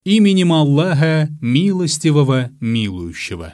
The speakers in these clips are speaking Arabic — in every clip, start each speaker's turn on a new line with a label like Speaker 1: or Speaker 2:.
Speaker 1: Именем Аллаха, милостивого, милующего.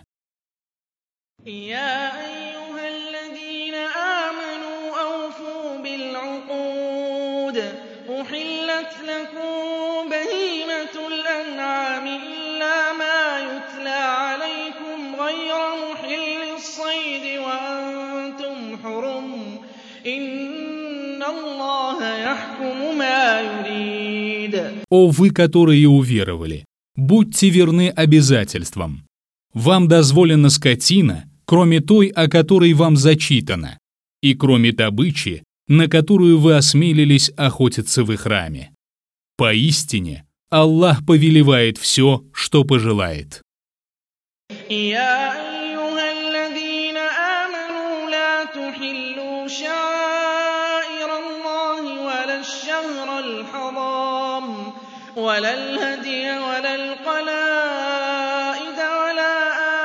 Speaker 2: يا أيها الذين آمنوا أوفوا بالعقود أحلت لكم بهيمة الأنعام إلا ما يتلى عليكم غير محل الصيد وأنتم حرم إن الله يحكم ما يريد.
Speaker 1: О вы, которые уверовали, будьте верны обязательствам. Вам дозволена скотина, кроме той, о которой вам зачитано, и кроме добычи, на которую вы осмелились охотиться в храме. Поистине, Аллах повелевает все, что пожелает.
Speaker 2: يا أيها الذين آمنوا لا تحلوا شعائر الله ولا الشهر الحرام ولا الهدي ولا القلائد ولا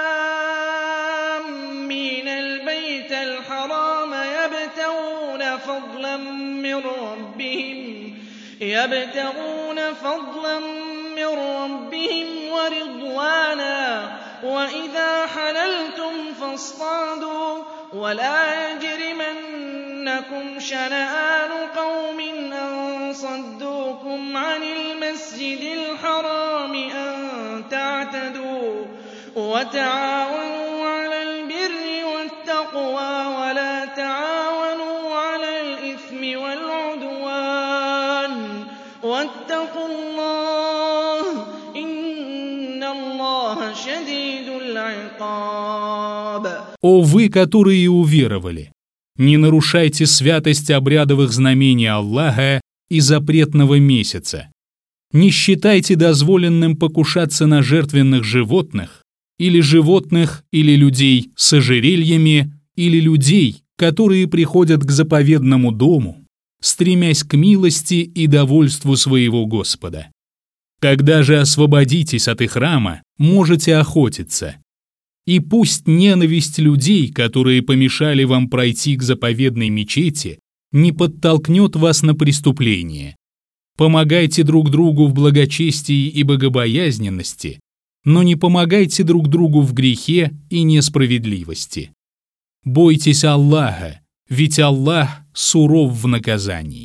Speaker 2: آمين البيت الحرام يبتغون فضلا من ربهم ورضوانا وإذا حللتم فاصطادوا ولا يجرمنكم شنآن قوم أن صدوكم عن المسجد الحرام أن تعتدوا وتعاونوا على البر والتقوى ولا تعاونوا على الإثم والعدوان واتقوا الله إن الله شديد العقاب.
Speaker 1: О вы, которые уверовали! Не нарушайте святость обрядовых знамений Аллаха и запретного месяца. Не считайте дозволенным покушаться на жертвенных животных, или людей с ожерельями, или людей, которые приходят к заповедному дому, стремясь к милости и довольству своего Господа. Когда же освободитесь от ихрама, можете охотиться. И пусть ненависть людей, которые помешали вам пройти к заповедной мечети, не подтолкнет вас на преступление. Помогайте друг другу в благочестии и богобоязненности, но не помогайте друг другу в грехе и несправедливости. Бойтесь Аллаха, ведь Аллах суров в наказании.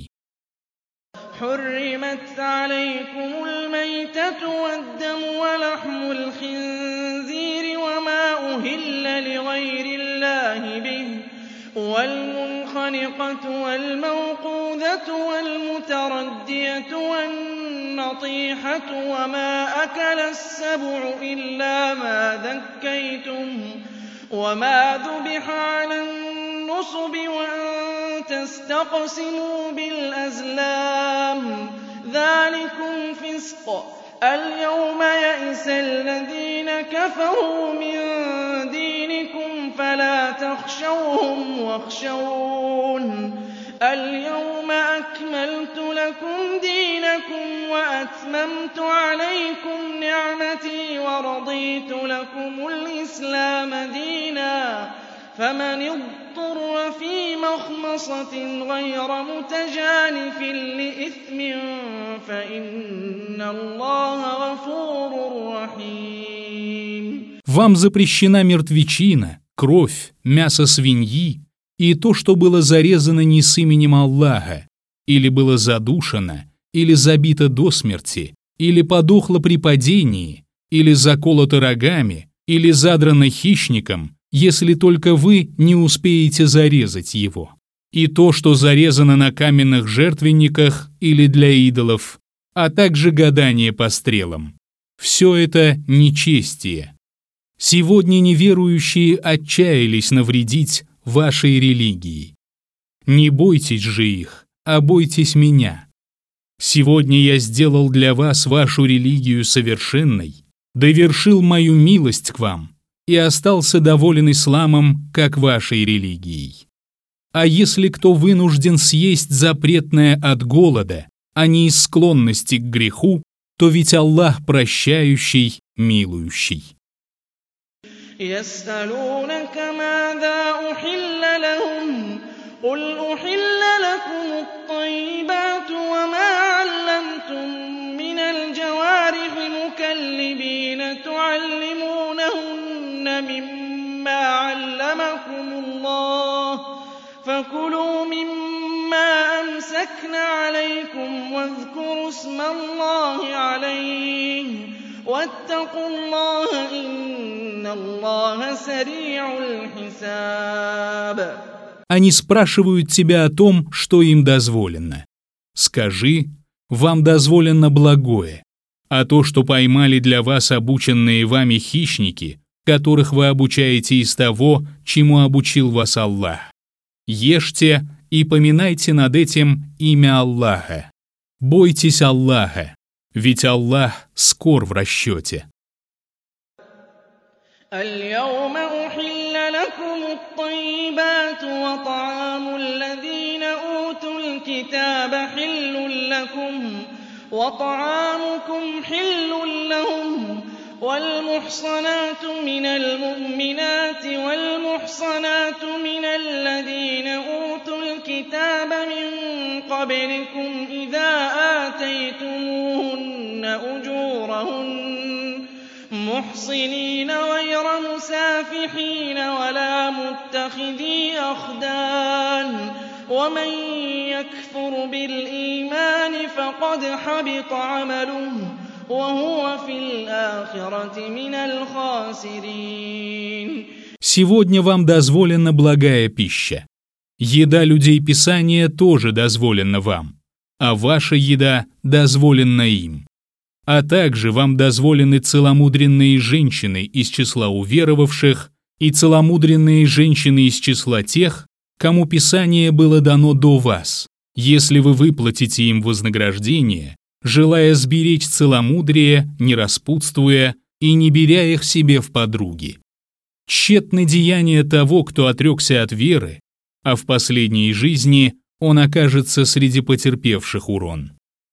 Speaker 2: حرمت عليكم الميتة والدم ولحم الخنزير وما أهل لغير الله به والمنخنقة والموقوذة والمتردية والنطيحة وما أكل السبع إلا ما ذكيتم وما ذبح على النصب وأن تستقسموا بالأزلام ذلكم فسق اليوم يئس الذين كفروا من دينكم فلا تخشوهم واخشون اليوم أكملت لكم دينكم وأتممت عليكم نعمتي ورضيت لكم الإسلام دينا فمن اضطر في مخمصة غير متجانف لإثم فإن الله غفور رحيم.
Speaker 1: Вам запрещена мертвечина, кровь, мясо свиньи и то, что было зарезано не с именем Аллаха, или было задушено, или забито до смерти, или подохло при падении, или заколото рогами, или задрано хищником, если только вы не успеете зарезать его. И то, что зарезано на каменных жертвенниках или для идолов, а также гадание по стрелам. Все это нечестие. Сегодня неверующие отчаялись навредить вашей религии. Не бойтесь же их, а бойтесь меня. Сегодня я сделал для вас вашу религию совершенной, довершил мою милость к вам и остался доволен исламом, как вашей религией. А если кто вынужден съесть запретное от голода, а не из склонности к греху, то ведь Аллах прощающий, милующий.
Speaker 2: يسألونك ماذا أحل لهم قل أحل لكم الطيبات وما علمتم من الجوارح تعلمونهن مما علمكم الله فكلوا مما أمسكن عليكم واذكروا اسم الله عليه واتقوا الله إن الله سريع الحساب.
Speaker 1: Они спрашивают тебя о том, что им дозволено. Скажи, вам дозволено благое, а то, что поймали для вас обученные вами хищники, которых вы обучаете из того, чему обучил вас Аллах. Ешьте и поминайте над этим имя Аллаха. Бойтесь Аллаха, ведь Аллах скор в расчете.
Speaker 2: اليوم أحل لكم الطيبات وطعام الذين أوتوا الكتاب حل لكم وطعامكم حل لهم والمحصنات من المؤمنات والمحصنات من الذين أوتوا الكتاب من قبلكم إذا آتيتموهن أجورهن محصنين غير مسافحين ولا متخذي أخدان ومن يكفر بالإيمان فقد حبط عمله وهو في الآخرة من الخاسرين.
Speaker 1: Сегодня вам дозволена благая пища. Еда людей Писания тоже дозволена вам, а ваша еда дозволена им. А также вам дозволены целомудренные женщины из числа уверовавших и целомудренные женщины из числа тех, кому Писание было дано до вас, если вы выплатите им вознаграждение, желая сберечь целомудрие, не распутствуя и не беря их себе в подруги. Тщетны деяния того, кто отрекся от веры, а в последней жизни он окажется среди потерпевших урон.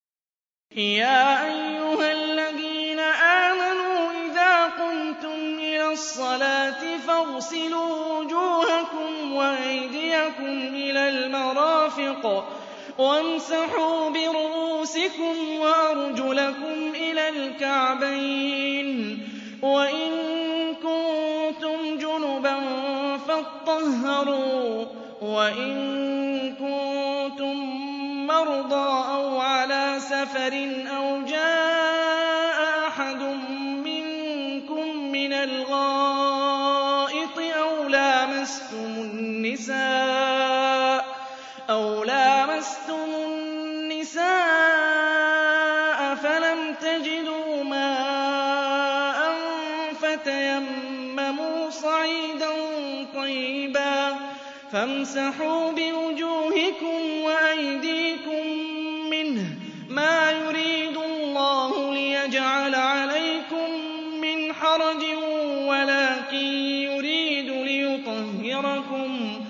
Speaker 2: فاغسلوا وجوهكم وأيديكم إلى المرافق وامسحوا برؤوسكم وأرجلكم إلى الكعبين وإن كنتم جنبا فاطهروا وإن كنتم مرضى أو على سفر أو جاء أحد منكم من الغائط أو لامستم النساء فلم تجدوا ماء فتيمموا صعيدا طيبا فامسحوا بوجوهكم وأيديكم منه ما يريد الله ليجعل عليكم من حرج ولكن يريد ليطهركم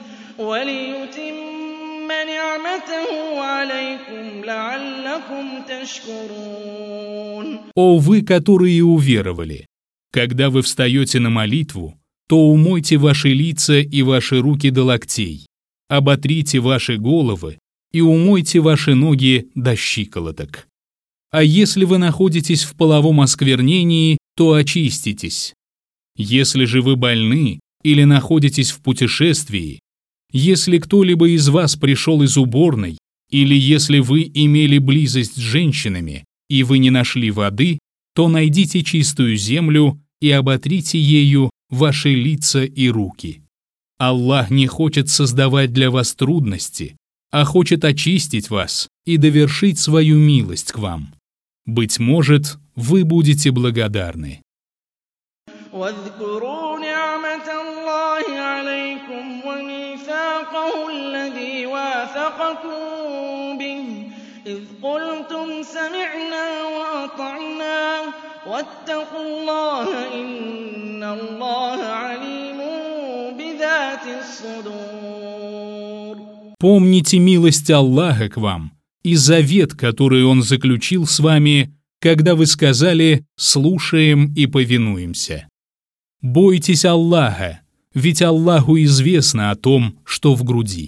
Speaker 2: وليتم نعمته عليكم لعلكم تشكرون.
Speaker 1: О вы, которые уверовали! Когда вы встаете на молитву, то умойте ваши лица и ваши руки до локтей, оботрите ваши головы и умойте ваши ноги до щиколоток. А если вы находитесь в половом осквернении, то очиститесь. Если же вы больны или находитесь в путешествии, если кто-либо из вас пришел из уборной, или если вы имели близость с женщинами, и вы не нашли воды, то найдите чистую землю и оботрите ею ваши лица и руки. Аллах не хочет создавать для вас трудности, а хочет очистить вас и довершить свою милость к вам. Быть может, вы будете благодарны.
Speaker 2: واذكروا نعمة الله عليكم وميثاقه الذي واثقكم به إذ قلتم سمعنا وأطعنا واتقوا الله إن الله عليم بذات الصدور.
Speaker 1: Помните милость Аллаха к вам и завет, который Он заключил с вами, когда вы сказали «слушаем и повинуемся». Бойтесь Аллаха, ведь Аллаху известно о том, что в груди.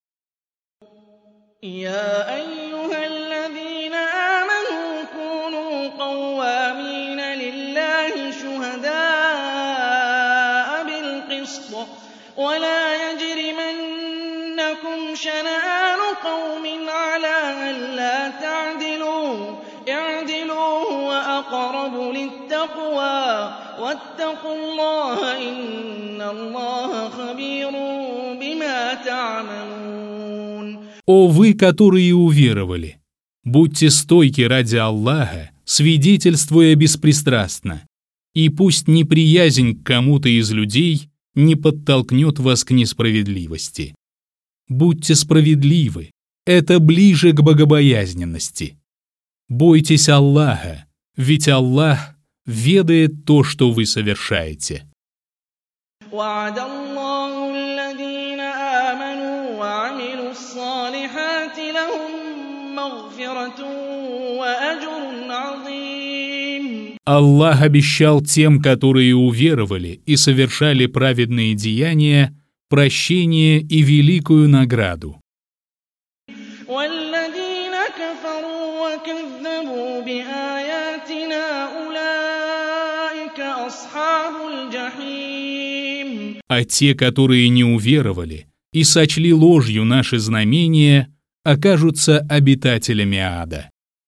Speaker 2: يا أيها الذين آمنوا كونوا قوامين لله شهداء الْقِسْطِ وَلَا يَجْرِمَنَّكُمْ شَنَآنُ قَوْمٍ عَلَىٰ أَلَّا تَعْدِلُوا اعْدِلُوا هُوَ أَقْرَبُ لِلتَّقْوَىٰ وَاتَّقُوا اللَّهَ إِنَّ اللَّهَ خَبِيرٌ بِمَا تَعْمَلُونَ.
Speaker 1: О вы, которые уверовали! Будьте стойки ради Аллаха, свидетельствуя беспристрастно, и пусть неприязнь к кому-то из людей не подтолкнет вас к несправедливости. Будьте справедливы, это ближе к богобоязненности. Бойтесь Аллаха, ведь Аллах ведает то, что вы совершаете.
Speaker 2: وَعَدَ اللَّهُ الَّذِينَ آمَنُوا وَعَمِلُوا الصَّالِحَاتِ لَهُم مَّغْفِرَةٌ وَأَجْرٌ عَظِيمٌ.
Speaker 1: Аллах обещал тем, которые уверовали и совершали праведные деяния, прощение и великую награду.
Speaker 2: وَالَّذِينَ كَفَرُوا وَكَذَّبُوا بِآيَاتِنَا أُولَٰئِكَ أَصْحَابُ الْجَحِيمِ.
Speaker 1: А те, которые не уверовали и сочли ложью наши знамения, окажутся обитателями ада.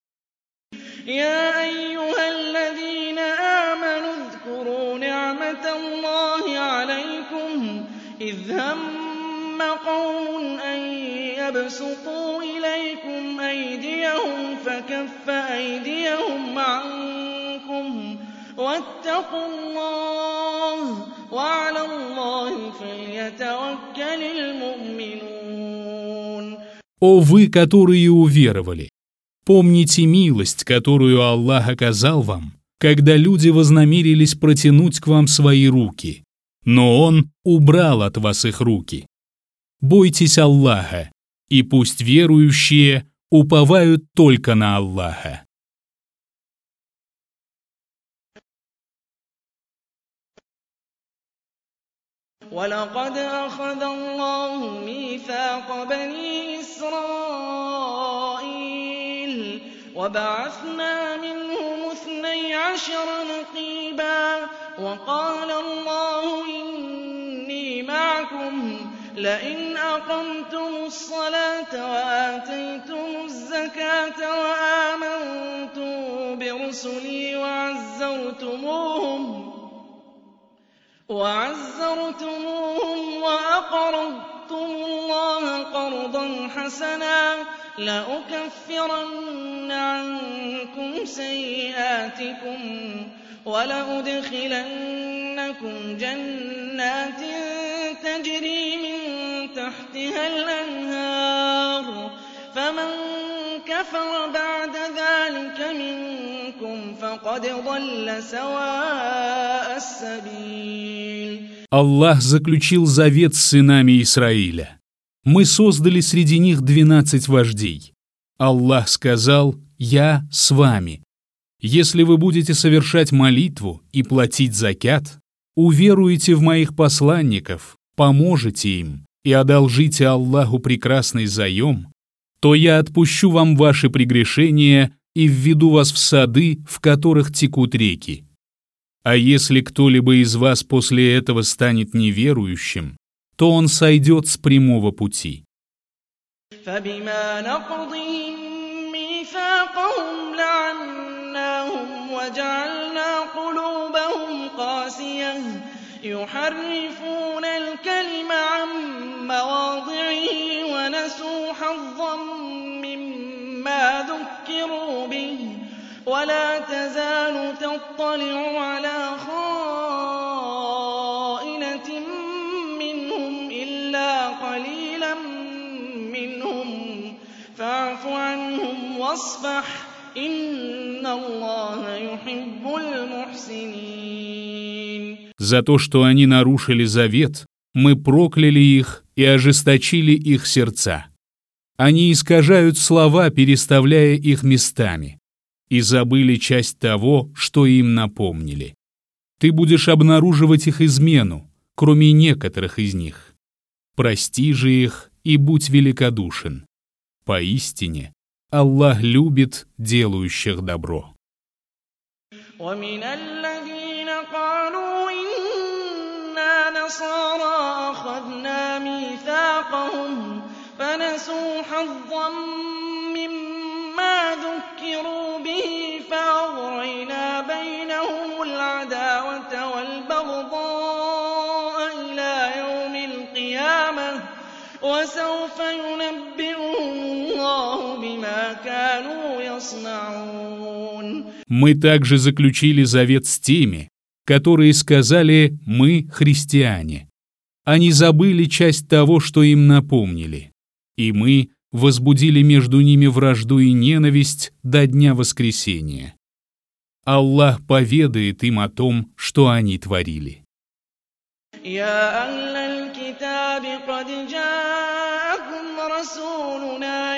Speaker 2: يَا أَيُّهَا الَّذِينَ آمَنُوا اذْكُرُوا نِعْمَةَ اللَّهِ عَلَيْكُمْ إِذْ هَمَّ قَوْمٌ أَن يَبْسُطُوا إِلَيْكُمْ أَيْدِيَهُمْ فَكَفَّ أَيْدِيَهُمْ عَنكُمْ وَاتَّقُوا اللَّهَ وَعَلَى اللَّهِ فَلْيَتَوَكَّلِ الْمُؤْمِنُونَ.
Speaker 1: О вы, которые уверовали! Помните милость, которую Аллах оказал вам, когда люди вознамерились протянуть к вам свои руки, но Он убрал от вас их руки. Бойтесь Аллаха, и пусть верующие уповают только на Аллаха.
Speaker 2: وَلَقَدْ أَخَذَ اللَّهُ مِيثَاقَ بَنِي إِسْرَائِيلَ وَبَعَثْنَا مِنْهُمُ 12 نَقِيبًا وَقَالَ اللَّهُ إِنِّي مَعَكُمْ لَئِنْ أَقَمْتُمُ الصَّلَاةَ وَآتَيْتُمُ الزَّكَاةَ وَآمَنتُم بِرُسُلِي وَعَزَّرْتُمُوهُمْ وَأَقْرَضْتُمُ اللَّهَ قَرْضًا حَسَنًا لَّأُكَفِّرَنَّ عَنكُمْ سَيِّئَاتِكُمْ وَلَأُدْخِلَنَّكُمْ جَنَّاتٍ تَجْرِي مِن تَحْتِهَا الْأَنْهَارُ فَمَن كَفَرَ بَعْدَ ذَلِكَ مِنكُمْ فَقَدْ ضَلَّ سَوَاءَ السَّبِيلِ.
Speaker 1: Аллах заключил завет с сынами Исраиля. Мы создали среди них 12 вождей. Аллах сказал: «Я с вами». Если вы будете совершать молитву и платить закят, уверуете в моих посланников, поможете им и одолжите Аллаху прекрасный заем, то я отпущу вам ваши прегрешения и введу вас в сады, в которых текут реки. А если кто-либо из вас после этого станет неверующим, то он сойдет с прямого пути.
Speaker 2: فَبِمَا نَقْضِهِم مِّيثَاقَهُمْ لَعَنَّاهُمْ وَجَعَلْنَا قُلُوبَهُمْ قَاسِيَةً يُحَرِّفُونَ الْكَلِمَ عَن مَّوَاضِعِهِ وَنَسُوا حَظًّا مِّمَّا ذُكِّرُوا بِهِ وَلَا تَزَالُ تَطَّلِعُ عَلَىٰ خَائِنَةٍ مِّنْهُمْ إِلَّا قَلِيلًا مِّنْهُمْ فَاعْفُ عَنْهُمْ وَاصْفَحْ إِنَّ اللَّهَ يُحِبُّ الْمُحْسِنِينَ.
Speaker 1: За то, что они нарушили завет, мы прокляли их и ожесточили их сердца. Они искажают слова, переставляя их местами, и забыли часть того, что им напомнили. Ты будешь обнаруживать их измену, кроме некоторых из них. Прости же их и будь великодушен. Поистине, Аллах любит делающих добро.
Speaker 2: وَمِنَ الَّذِينَ قَالُوا إِنَّا كُنَّا نَصَارَىٰ أَخَذْنَا مِيثَاقَهُمْ فَنَسُوا حَظًّا مِّمَّا ذُكِّرُوا بِهِ فَأَغْرَيْنَا بَيْنَهُمُ الْعَدَاوَةَ وَالْبَغْضَاءَ إِلَىٰ يَوْمِ الْقِيَامَةِ ۚ وَسَوْفَ يُنَبِّئُهُمُ اللَّهُ بِمَا كَانُوا يَصْنَعُونَ.
Speaker 1: Мы также заключили завет с теми, которые сказали «мы христиане». Они забыли часть того, что им напомнили, и мы возбудили между ними вражду и ненависть до дня воскресения. Аллах поведает им о том, что они творили.
Speaker 2: يَا أَهْلَ الْكِتَابِ قَدْ جَاءَكُمْ رَسُولُنَا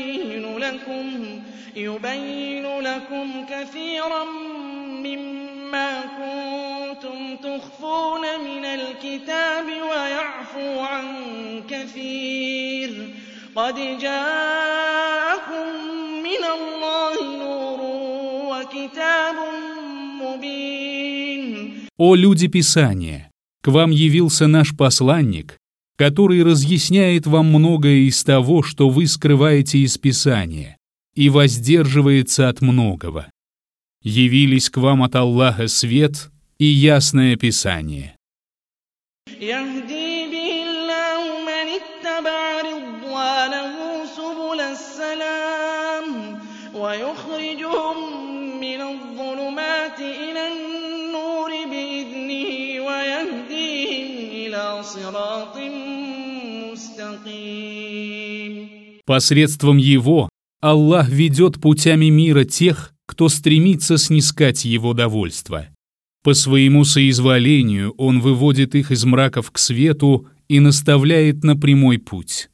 Speaker 2: يُبَيِّنُ لَكُمْ كَثِيرًا مِّمَّا كُنتُمْ تُخْفُونَ مِنَ الْكِتَابِ وَيَعْفُو عَن كَثِيرٍ ۚ قَدْ جَاءَكُم مِّنَ اللَّهِ نُورٌ وَكِتَابٌ مُّبِينٌ.
Speaker 1: О люди Писания! К вам явился наш посланник, который разъясняет вам многое из того, что вы скрываете из Писания, и воздерживается от многого. Явились к вам от Аллаха свет и ясное Писание.
Speaker 2: يَهْدِي بِهِ اللَّهُ مَنِ اتَّبَعَ رِضْوَانَهُ سُبُلَ السَّلَامِ وَيُخْرِجُهُم مِّنَ الظُّلُمَاتِ إِلَى النُّورِ بِإِذْنِهِ وَيَهْدِيهِمْ إِلَىٰ صِرَاطٍ مُّسْتَقِيمٍ.
Speaker 1: Посредством Его Аллах ведет путями мира тех, кто стремится снискать Его довольство. По своему соизволению Он выводит их из мраков к свету и наставляет на прямой путь.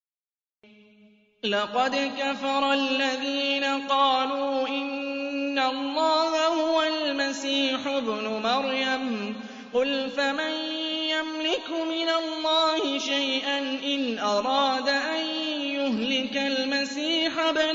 Speaker 2: لَقَدْ كَفَرَ الَّذِينَ قَالُوا إِنَّ اللَّهَ هُوَ الْمَسِيحُ ابْنُ مَرْيَمَ قُلْ فَمَن يَمْلِكُ مِنَ اللَّهِ شَيْئًا إِنْ أَرَادَ أَن يُهْلِكَ الْمَسِيحَ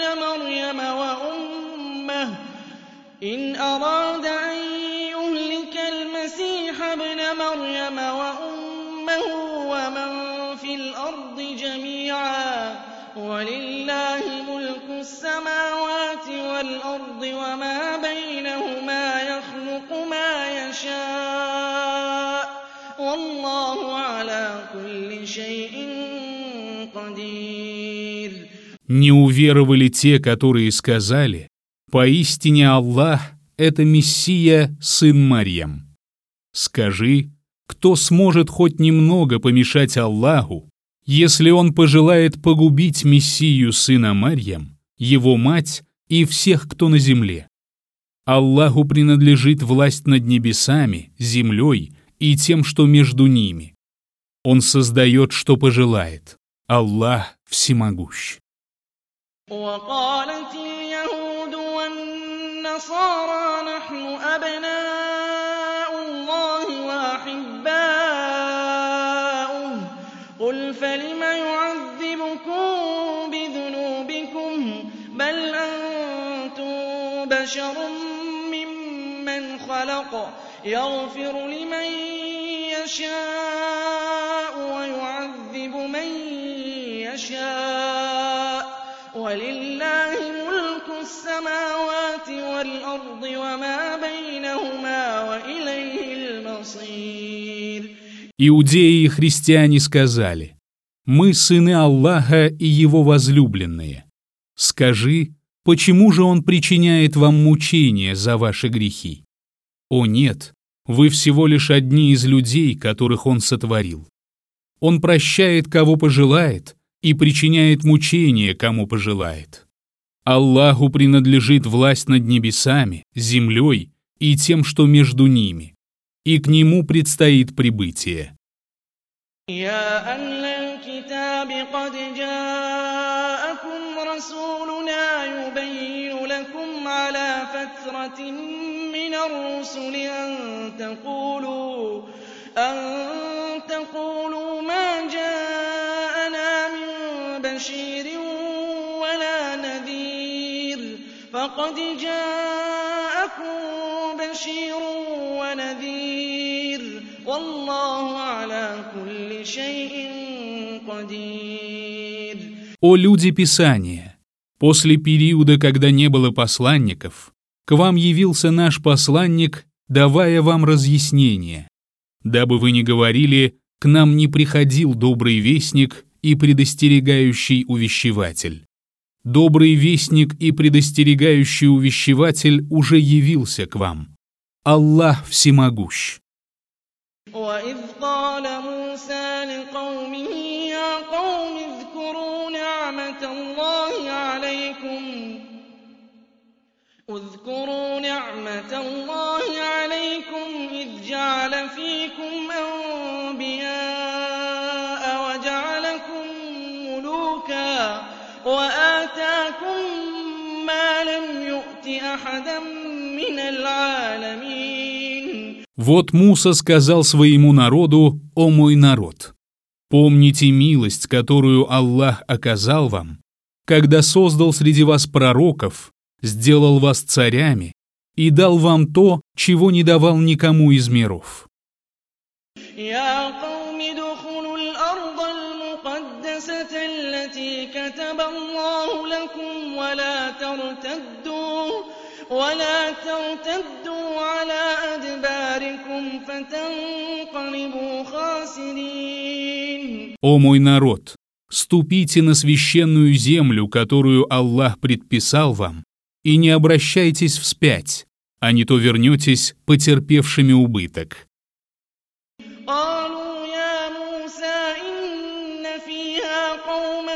Speaker 2: ابْنَ مَرْيَمَ وَأُمَّهُ وَمَن فِي الْأَرْضِ جَمِيعًا ۗ وَلِلَّهِ مُلْكُ السَّمَاوَاتِ وَالْأَرْضِ وَمَا بَيْنَهُمَا يَخْلُقُ مَا يَشَاءُ ۗ وَاللَّهُ عَلَىٰ كُلِّ شَيْءٍ قَدِيرٌ.
Speaker 1: Не уверовали те, которые сказали: «Поистине Аллах — это Мессия, сын Марьям». Скажи, кто сможет хоть немного помешать Аллаху, если Он пожелает погубить Мессию, сына Марьям, его мать и всех, кто на земле? Аллаху принадлежит власть над небесами, землей и тем, что между ними. Он создает, что пожелает. Аллах всемогущ.
Speaker 2: وَقَالَتِ الْيَهُودُ وَالنَّصَارَىٰ نَحْنُ أَبْنَاءُ اللَّهِ وَأَحِبَّاؤُهُ ۚ قُلْ فَلِمَ يُعَذِّبُكُم بِذُنُوبِكُم ۖ بَلْ أَنتُم بَشَرٌ مِّمَّنْ خَلَقَ ۚ يَغْفِرُ لِمَن يَشَاءُ وَيُعَذِّبُ مَن يَشَاءُ ۚ وَلِلَّهِ مُلْكُ السَّمَاوَاتِ وَالْأَرْضِ وَمَا بَيْنَهُمَا وَإِلَيْهِ الْمَصِيرُ.
Speaker 1: Иудеи и христиане сказали: «Мы сыны Аллаха и Его возлюбленные». Скажи, почему же Он причиняет вам мучения за ваши грехи? О нет, вы всего лишь одни из людей, которых Он сотворил. Он прощает, кого пожелает, и причиняет мучения, кому пожелает. Аллаху принадлежит власть над небесами, землей и тем, что между ними, и к Нему предстоит прибытие.
Speaker 2: يَا أَهْلَ الْكِتَابِ قَدْ جَاءَكُمْ رَسُولُنَا يُبَيِّنُ لَكُمْ عَلَىٰ فَتْرَةٍ مِّنَ الرُّسُلِ أَن تَقُولُوا مَا جَاءَنَا مِن بَشِيرٍ وَلَا نَذِيرٍ ۖ فَقَدْ جَاءَكُم بَشِيرٌ وَنَذِيرٌ والله على كل شيء قدير.
Speaker 1: О люди Писания! После периода, когда не было посланников, к вам явился наш посланник, давая вам разъяснение, дабы вы не говорили: «К нам не приходил добрый вестник и предостерегающий увещеватель». Добрый вестник и предостерегающий увещеватель уже явился к вам. Аллах всемогущ.
Speaker 2: وإذ قال موسى لقومه يا قوم اذكروا نعمة الله عليكم إذ جعل فيكم أنبياء وجعلكم ملوكا وآتاكم ما لم يؤت أحدا من العالمين.
Speaker 1: Вот Муса сказал своему народу: «О мой народ! Помните милость, которую Аллах оказал вам, когда создал среди вас пророков, сделал вас царями и дал вам то, чего не давал никому из миров».
Speaker 2: يا قوم ادخلوا الأرض المقدسة التي كتب الله لكم ولا ترتدوا على أدباركم فتنقلبوا خاسرين.
Speaker 1: О мой народ! Ступите на священную землю, которую Аллах предписал вам, и не обращайтесь вспять, а не то вернетесь потерпевшими убыток.
Speaker 2: قالوا يا موسى إن فيها قوما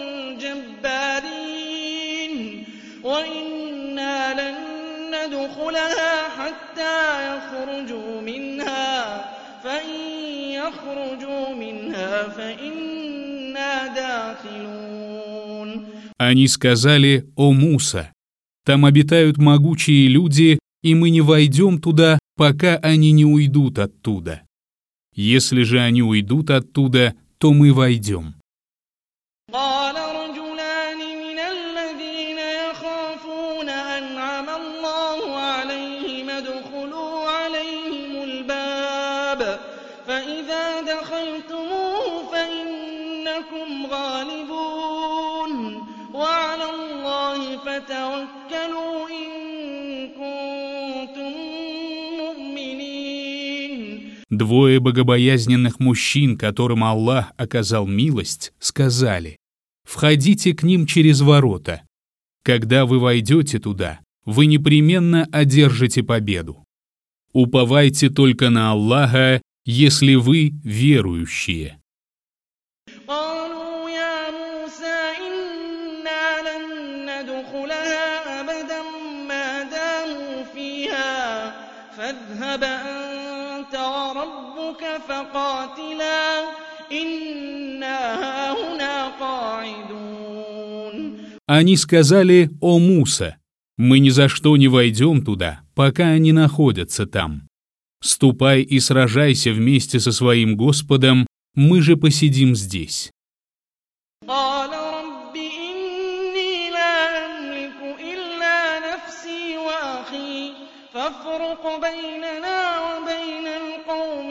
Speaker 2: جبارين وإنا لن ندخلها حتى يخرجوا منها فإن يخرجوا منها فإنا داخلون.
Speaker 1: Они сказали: «О Муса! Там обитают могучие люди, и мы не войдем туда, пока они не уйдут оттуда. Если же они уйдут оттуда, то мы войдем».
Speaker 2: قال رجلان من الذين يخافون أنعم الله عليهم ادخلوا عليهم الباب فإذا دخلتموه فإنكم غالبون وعلى الله فتوكلوا إن كنتم مؤمنين.
Speaker 1: Двое богобоязненных мужчин, которым Аллах оказал милость, сказали: «Входите к ним через ворота. Когда вы войдете туда, вы непременно одержите победу. Уповайте только на Аллаха, если вы верующие».
Speaker 2: قالوا يا موسى إنا لن ندخلها أبدا ما داموا فيها فاذهب أنت وربك فقاتلا إنا هاهنا قاعدون.
Speaker 1: Они сказали: «О Муса! Мы ни за что не войдем туда, пока они находятся там. Ступай и сражайся вместе со своим Господом, мы же посидим здесь».
Speaker 2: قال رب إني لا أملك إلا نفسي وأخي فافرق بيننا وبين القوم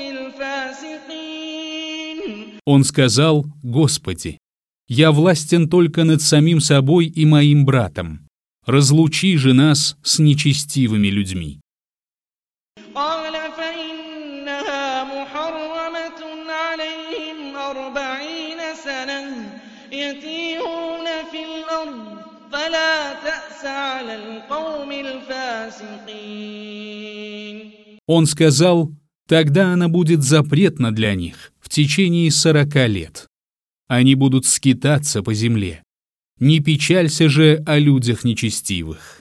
Speaker 2: الفاسقين.
Speaker 1: Он сказал: «Господи, я властен только над самим собой и моим братом. Разлучи же нас с нечестивыми людьми».
Speaker 2: قال فإنها محرمة عليهم 40 سنة يتيهون في الأرض فلا تأس على القوم الفاسقين.
Speaker 1: Он сказал: «Тогда она будет запретна для них в течение 40 лет. Они будут скитаться по земле. Не печалься же о людях нечестивых».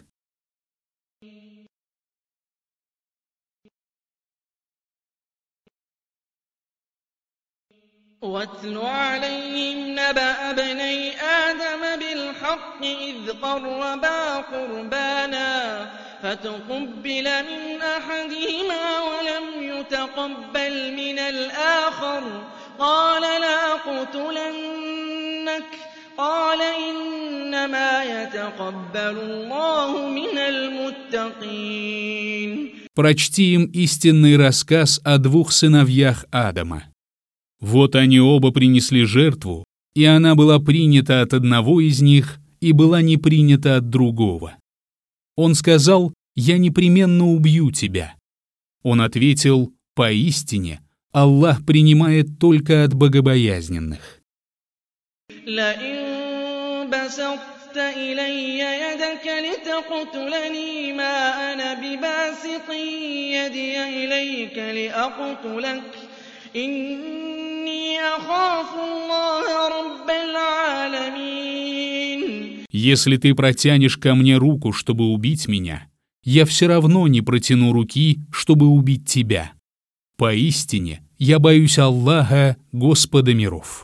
Speaker 2: واتل عليهم نبأ ابني آدم بالحق إذ قربا قربانا فتقبل من أحدهما ولم يتقبل من الآخر قال لأقتلنك قال إنما يتقبل الله من المتقين.
Speaker 1: Прочти им истинный рассказ о двух сыновьях Адама. Вот они оба принесли жертву, и она была принята от одного из них и была не принята от другого. Он сказал: «Я непременно убью тебя». Он ответил: «Поистине, Аллах принимает только от богобоязненных».
Speaker 2: إلي يدك لتقتلني ما أنا بباسط يدي إليك لأقتلك إني أخاف الله رب العالمين.
Speaker 1: Если ты протянешь ко мне руку, чтобы убить меня, я все равно не протяну руки, чтобы убить тебя. Поистине, я боюсь Аллаха, Господа миров.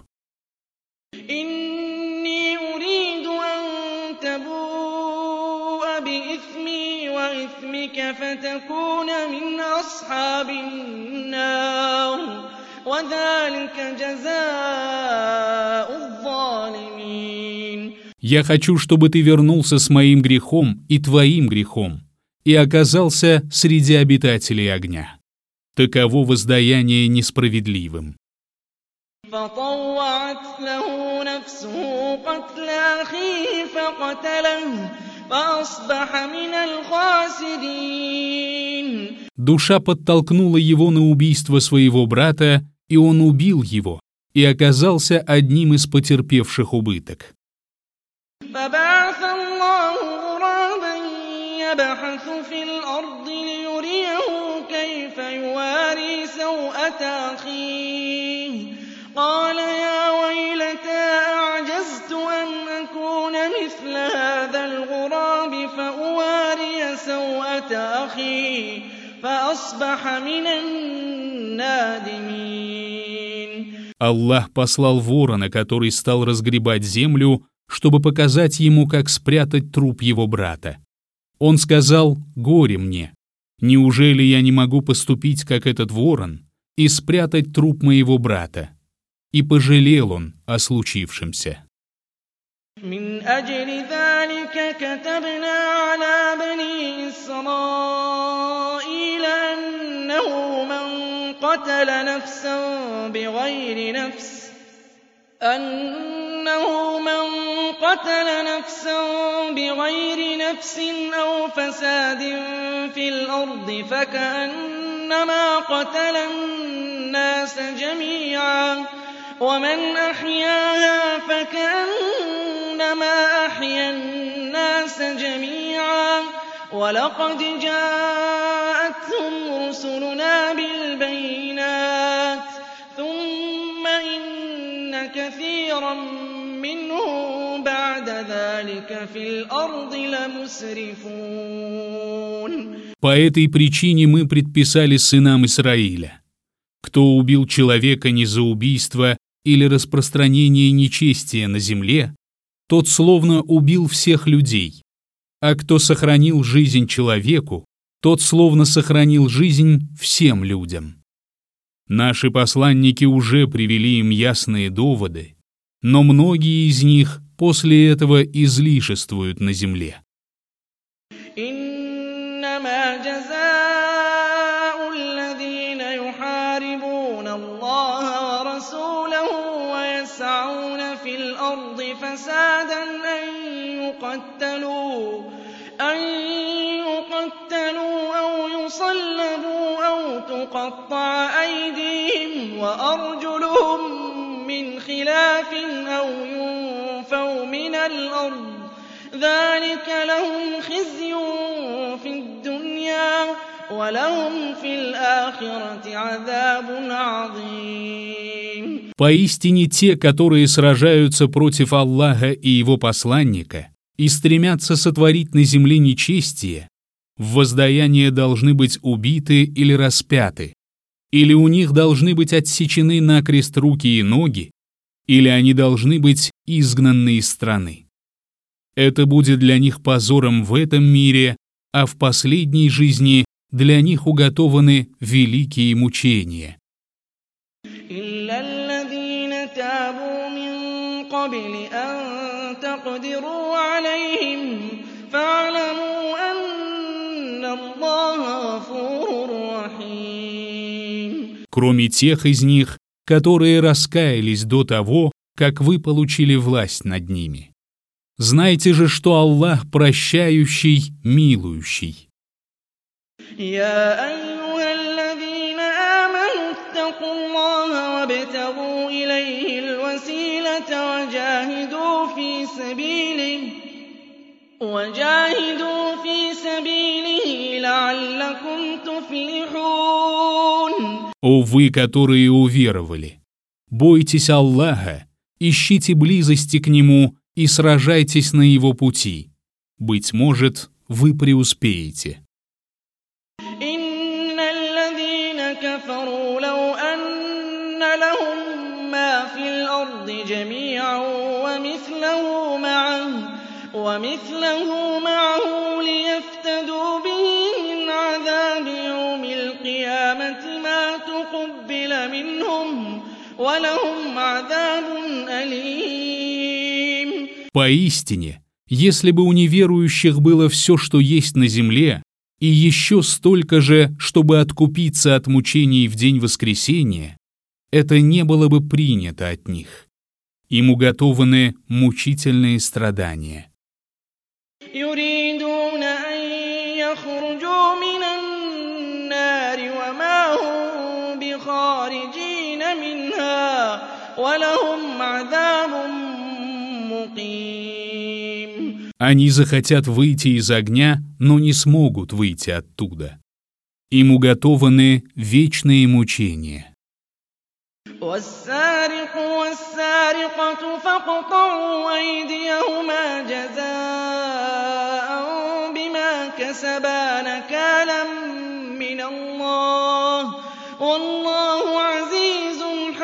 Speaker 2: فتكون من أصحاب النار وذلك جزاء الظالمين.
Speaker 1: Я хочу, чтобы ты вернулся с моим грехом и твоим грехом и оказался среди обитателей огня. Таково воздаяние несправедливым.
Speaker 2: فطوعت له نفسه قتل أخيه فقتله فأصبح من الخاسرين.
Speaker 1: Душа подтолкнула его на убийство своего брата, и он убил его, и оказался одним из потерпевших убыток.
Speaker 2: فبعث الله غرابا يبحث في الأرض ليريه كيف يواري سوءة أخيه قال يا ويلتى أعجزت أن أكون مثل هذا الغراب فأواري سوءة أخي فأصبح من النادمين.
Speaker 1: Аллах послал ворона, который стал разгребать землю, чтобы показать ему, как спрятать труп его брата. Он сказал: «Горе мне! Неужели я не могу поступить, как этот ворон, и спрятать труп моего брата?» И пожалел он о случившемся.
Speaker 2: من أجل ذلك كتبنا على بني إسرائيل أنه من قتل نفسا بغير نفس أو فساد في الأرض فكأنما قتل الناس جميعا ومن أحياها فكأنما أحيا الناس جميعا ولقد جاءتهم رسلنا بالبينات ثم إن كثيرا منهم بعد ذلك في الأرض لمسرفون.
Speaker 1: По этой причине мы предписали сынам Исраиля: кто убил человека не за убийство или распространение нечестия на земле, тот словно убил всех людей, а кто сохранил жизнь человеку, тот словно сохранил жизнь всем людям. Наши посланники уже привели им ясные доводы, но многие из них после этого излишествуют на земле.
Speaker 2: فسادا أن يقتلوا أو يصلبوا أو تقطع أيديهم وأرجلهم من خلاف أو ينفوا من الأرض ذلك لهم خزي في الدنيا ولهم في الآخرة عذاب عظيم.
Speaker 1: Поистине те, которые сражаются против Аллаха и Его посланника и стремятся сотворить на земле нечестие, в воздаяние должны быть убиты или распяты, или у них должны быть отсечены накрест руки и ноги, или они должны быть изгнаны из страны. Это будет для них позором в этом мире, а в последней жизни для них уготованы великие мучения.
Speaker 2: تابوا من قبل أن تقدروا عليهم فاعلموا أن الله غفور
Speaker 1: кроме тех из них, которые раскаялись до того, как вы получили власть над ними. Знайте же, что Аллах прощающий, милующий.
Speaker 2: يا أيها الذين آمنوا اتقوا الله وابتغوا إليه الوسيلة وجاهدوا في سبيله لعلكم تفلحون.
Speaker 1: О вы, которые уверовали! Бойтесь Аллаха, ищите близости к Нему и сражайтесь на Его пути. Быть может, вы преуспеете.
Speaker 2: إن الذين كفروا لو أن لهم ما في الأرض جميعا ومثله معه ليفتدوا به من عذاب يوم القيامة ما تقبل منهم ولهم عذاب أليم.
Speaker 1: Поистине, если бы у неверующих было все, что есть на земле, и еще столько же, чтобы откупиться от мучений в день воскресения, это не было бы принято от них. Им уготованы мучительные страдания.
Speaker 2: يريدون أن يخرجوا من النار وما هم بخارجين منها ولهم عذاب مقيم.
Speaker 1: Они захотят выйти из огня, но не смогут выйти оттуда. Им уготованы вечные мучения.
Speaker 2: والسارق والسارقة فاقطعوا أيديهما جزاء بما كسبا نكالا من الله والله عزيز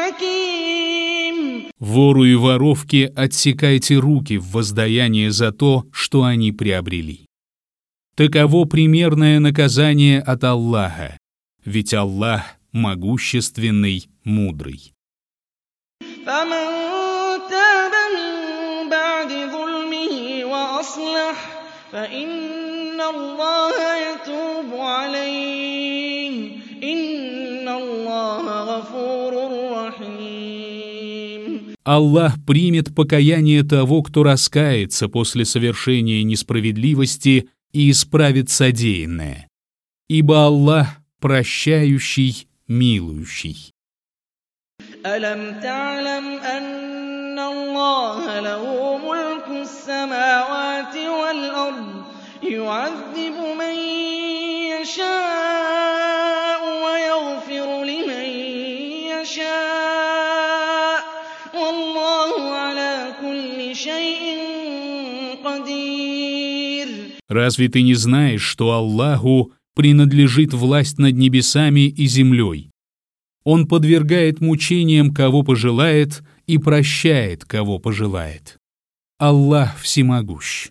Speaker 2: حكيم.
Speaker 1: Вору и воровке отсекайте руки в воздаяние за то, что они приобрели. Таково примерное наказание от Аллаха, ведь Аллах могущественный, мудрый.
Speaker 2: فمن تاب من بعد ظلمه وأصلح فإن الله يتوب عليه إن الله غفور رحيم.
Speaker 1: Аллах примет покаяние того, кто раскается после совершения несправедливости и исправит содеянное, ибо Аллах прощающий, милующий.
Speaker 2: ألم تعلم أن الله له ملك السماوات والأرض يعذب من يشاء ويغفر لمن يشاء والله على كل شيء قدير.
Speaker 1: Разве ты не знаешь, что Аллаху принадлежит власть над небесами и землей? Он подвергает мучениям, кого пожелает, и прощает, кого пожелает. Аллах всемогущ.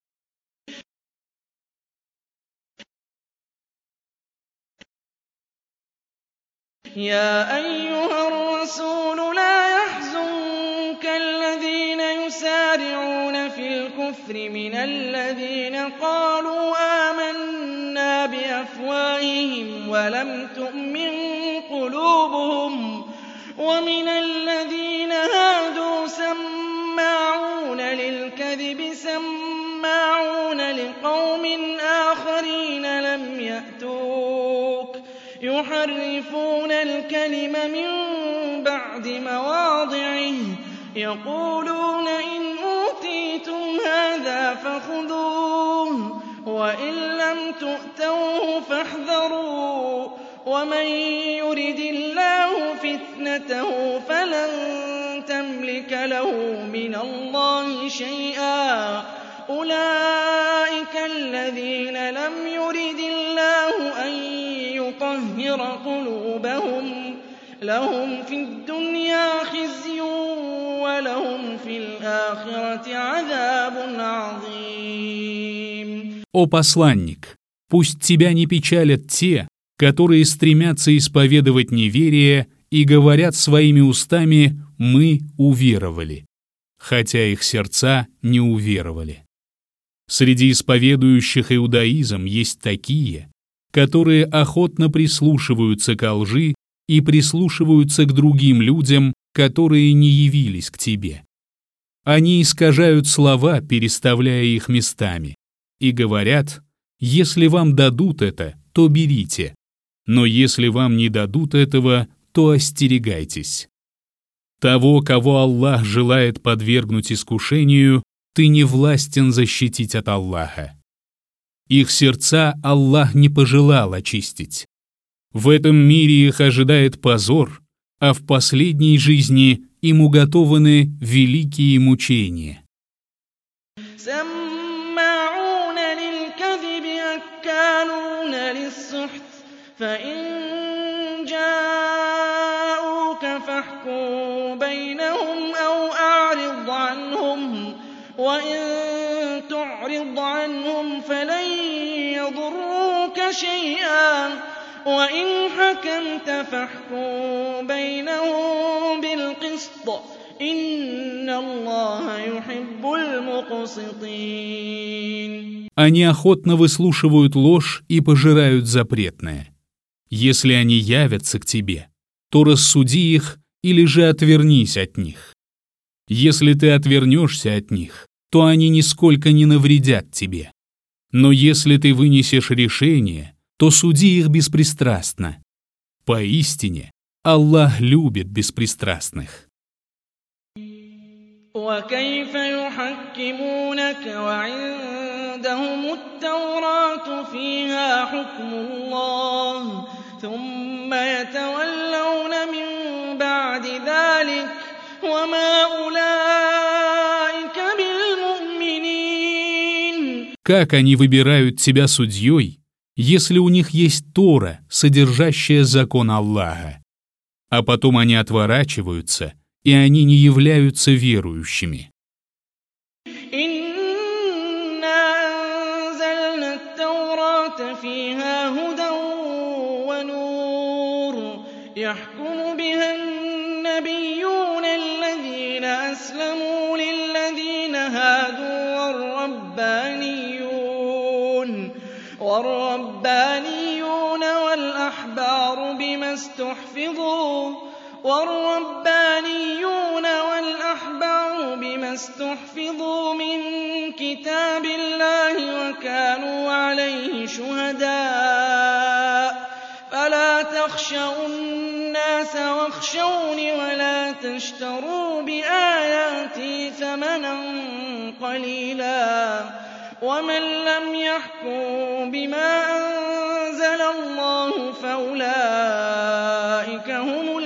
Speaker 2: يا أيها الرسول لا يحزنك الذين يسارعون في الكفر من الذين قالوا آمنا بأفواههم ولم تؤمن قلوبهم ومن الذين هادوا سماعون للكذب سماعون لقوم آخرين لم يأتوك يحرفون الكلم من بعد مواضعه يقولون إن أوتيتم هذا فخذوه وإن لم تؤتوه فاحذروا ومن يرد الله فتنته فلن تملك له من الله شيئا أولئك الذين لم يرد الله أن يطهر قلوبهم لهم في الدنيا خزي ولهم في الآخرة عذاب عظيم.
Speaker 1: О посланник, пусть тебя не печалят те, которые стремятся исповедовать неверие и говорят своими устами «мы уверовали», хотя их сердца не уверовали. Среди исповедующих иудаизм есть такие, которые охотно прислушиваются ко лжи и прислушиваются к другим людям, которые не явились к тебе. Они искажают слова, переставляя их местами, и говорят: если вам дадут это, то берите, но если вам не дадут этого, то остерегайтесь. Того, кого Аллах желает подвергнуть искушению, ты не властен защитить от Аллаха. Их сердца Аллах не пожелал очистить. В этом мире их ожидает позор, а в последней жизни им уготованы великие мучения.
Speaker 2: سماعون للكذب أكالون للسحت فإن جاءوك فاحكم بينهم أو أعرض عنهم وإن تعرض عنهم فلن يضروك شيئا وإن حكمت فاحكم بينهم بالقسط إن الله يحب المقسطين.
Speaker 1: Они охотно выслушивают ложь и пожирают запретное. Если они явятся к тебе, то рассуди их или же отвернись от них. Если ты отвернешься от них, то они нисколько не навредят тебе. Но если ты вынесешь решение, то суди их беспристрастно. Поистине, Аллах любит беспристрастных.
Speaker 2: وكيف يحكمونك وعندهم التوراة فيها حكم الله ثم يتولون من بعد ذلك وما أولئك بالمؤمنين.
Speaker 1: Как они выбирают тебя судьей, если у них есть Тора, содержащая закон Аллаха, а потом они отворачиваются, и они не являются верующими?
Speaker 2: إنا أنزلنا التوراة فيها هدى ونور يحكم بها النبيون الذين أسلموا للذين هادوا والربانيون والأحبار بما استحفظوا من كتاب الله وكانوا عليه شهداء فلا تخشوا الناس واخشوني ولا تشتروا بآياتي ثمنا قليلا ومن لم يحكم بما أنزل الله فأولئك هم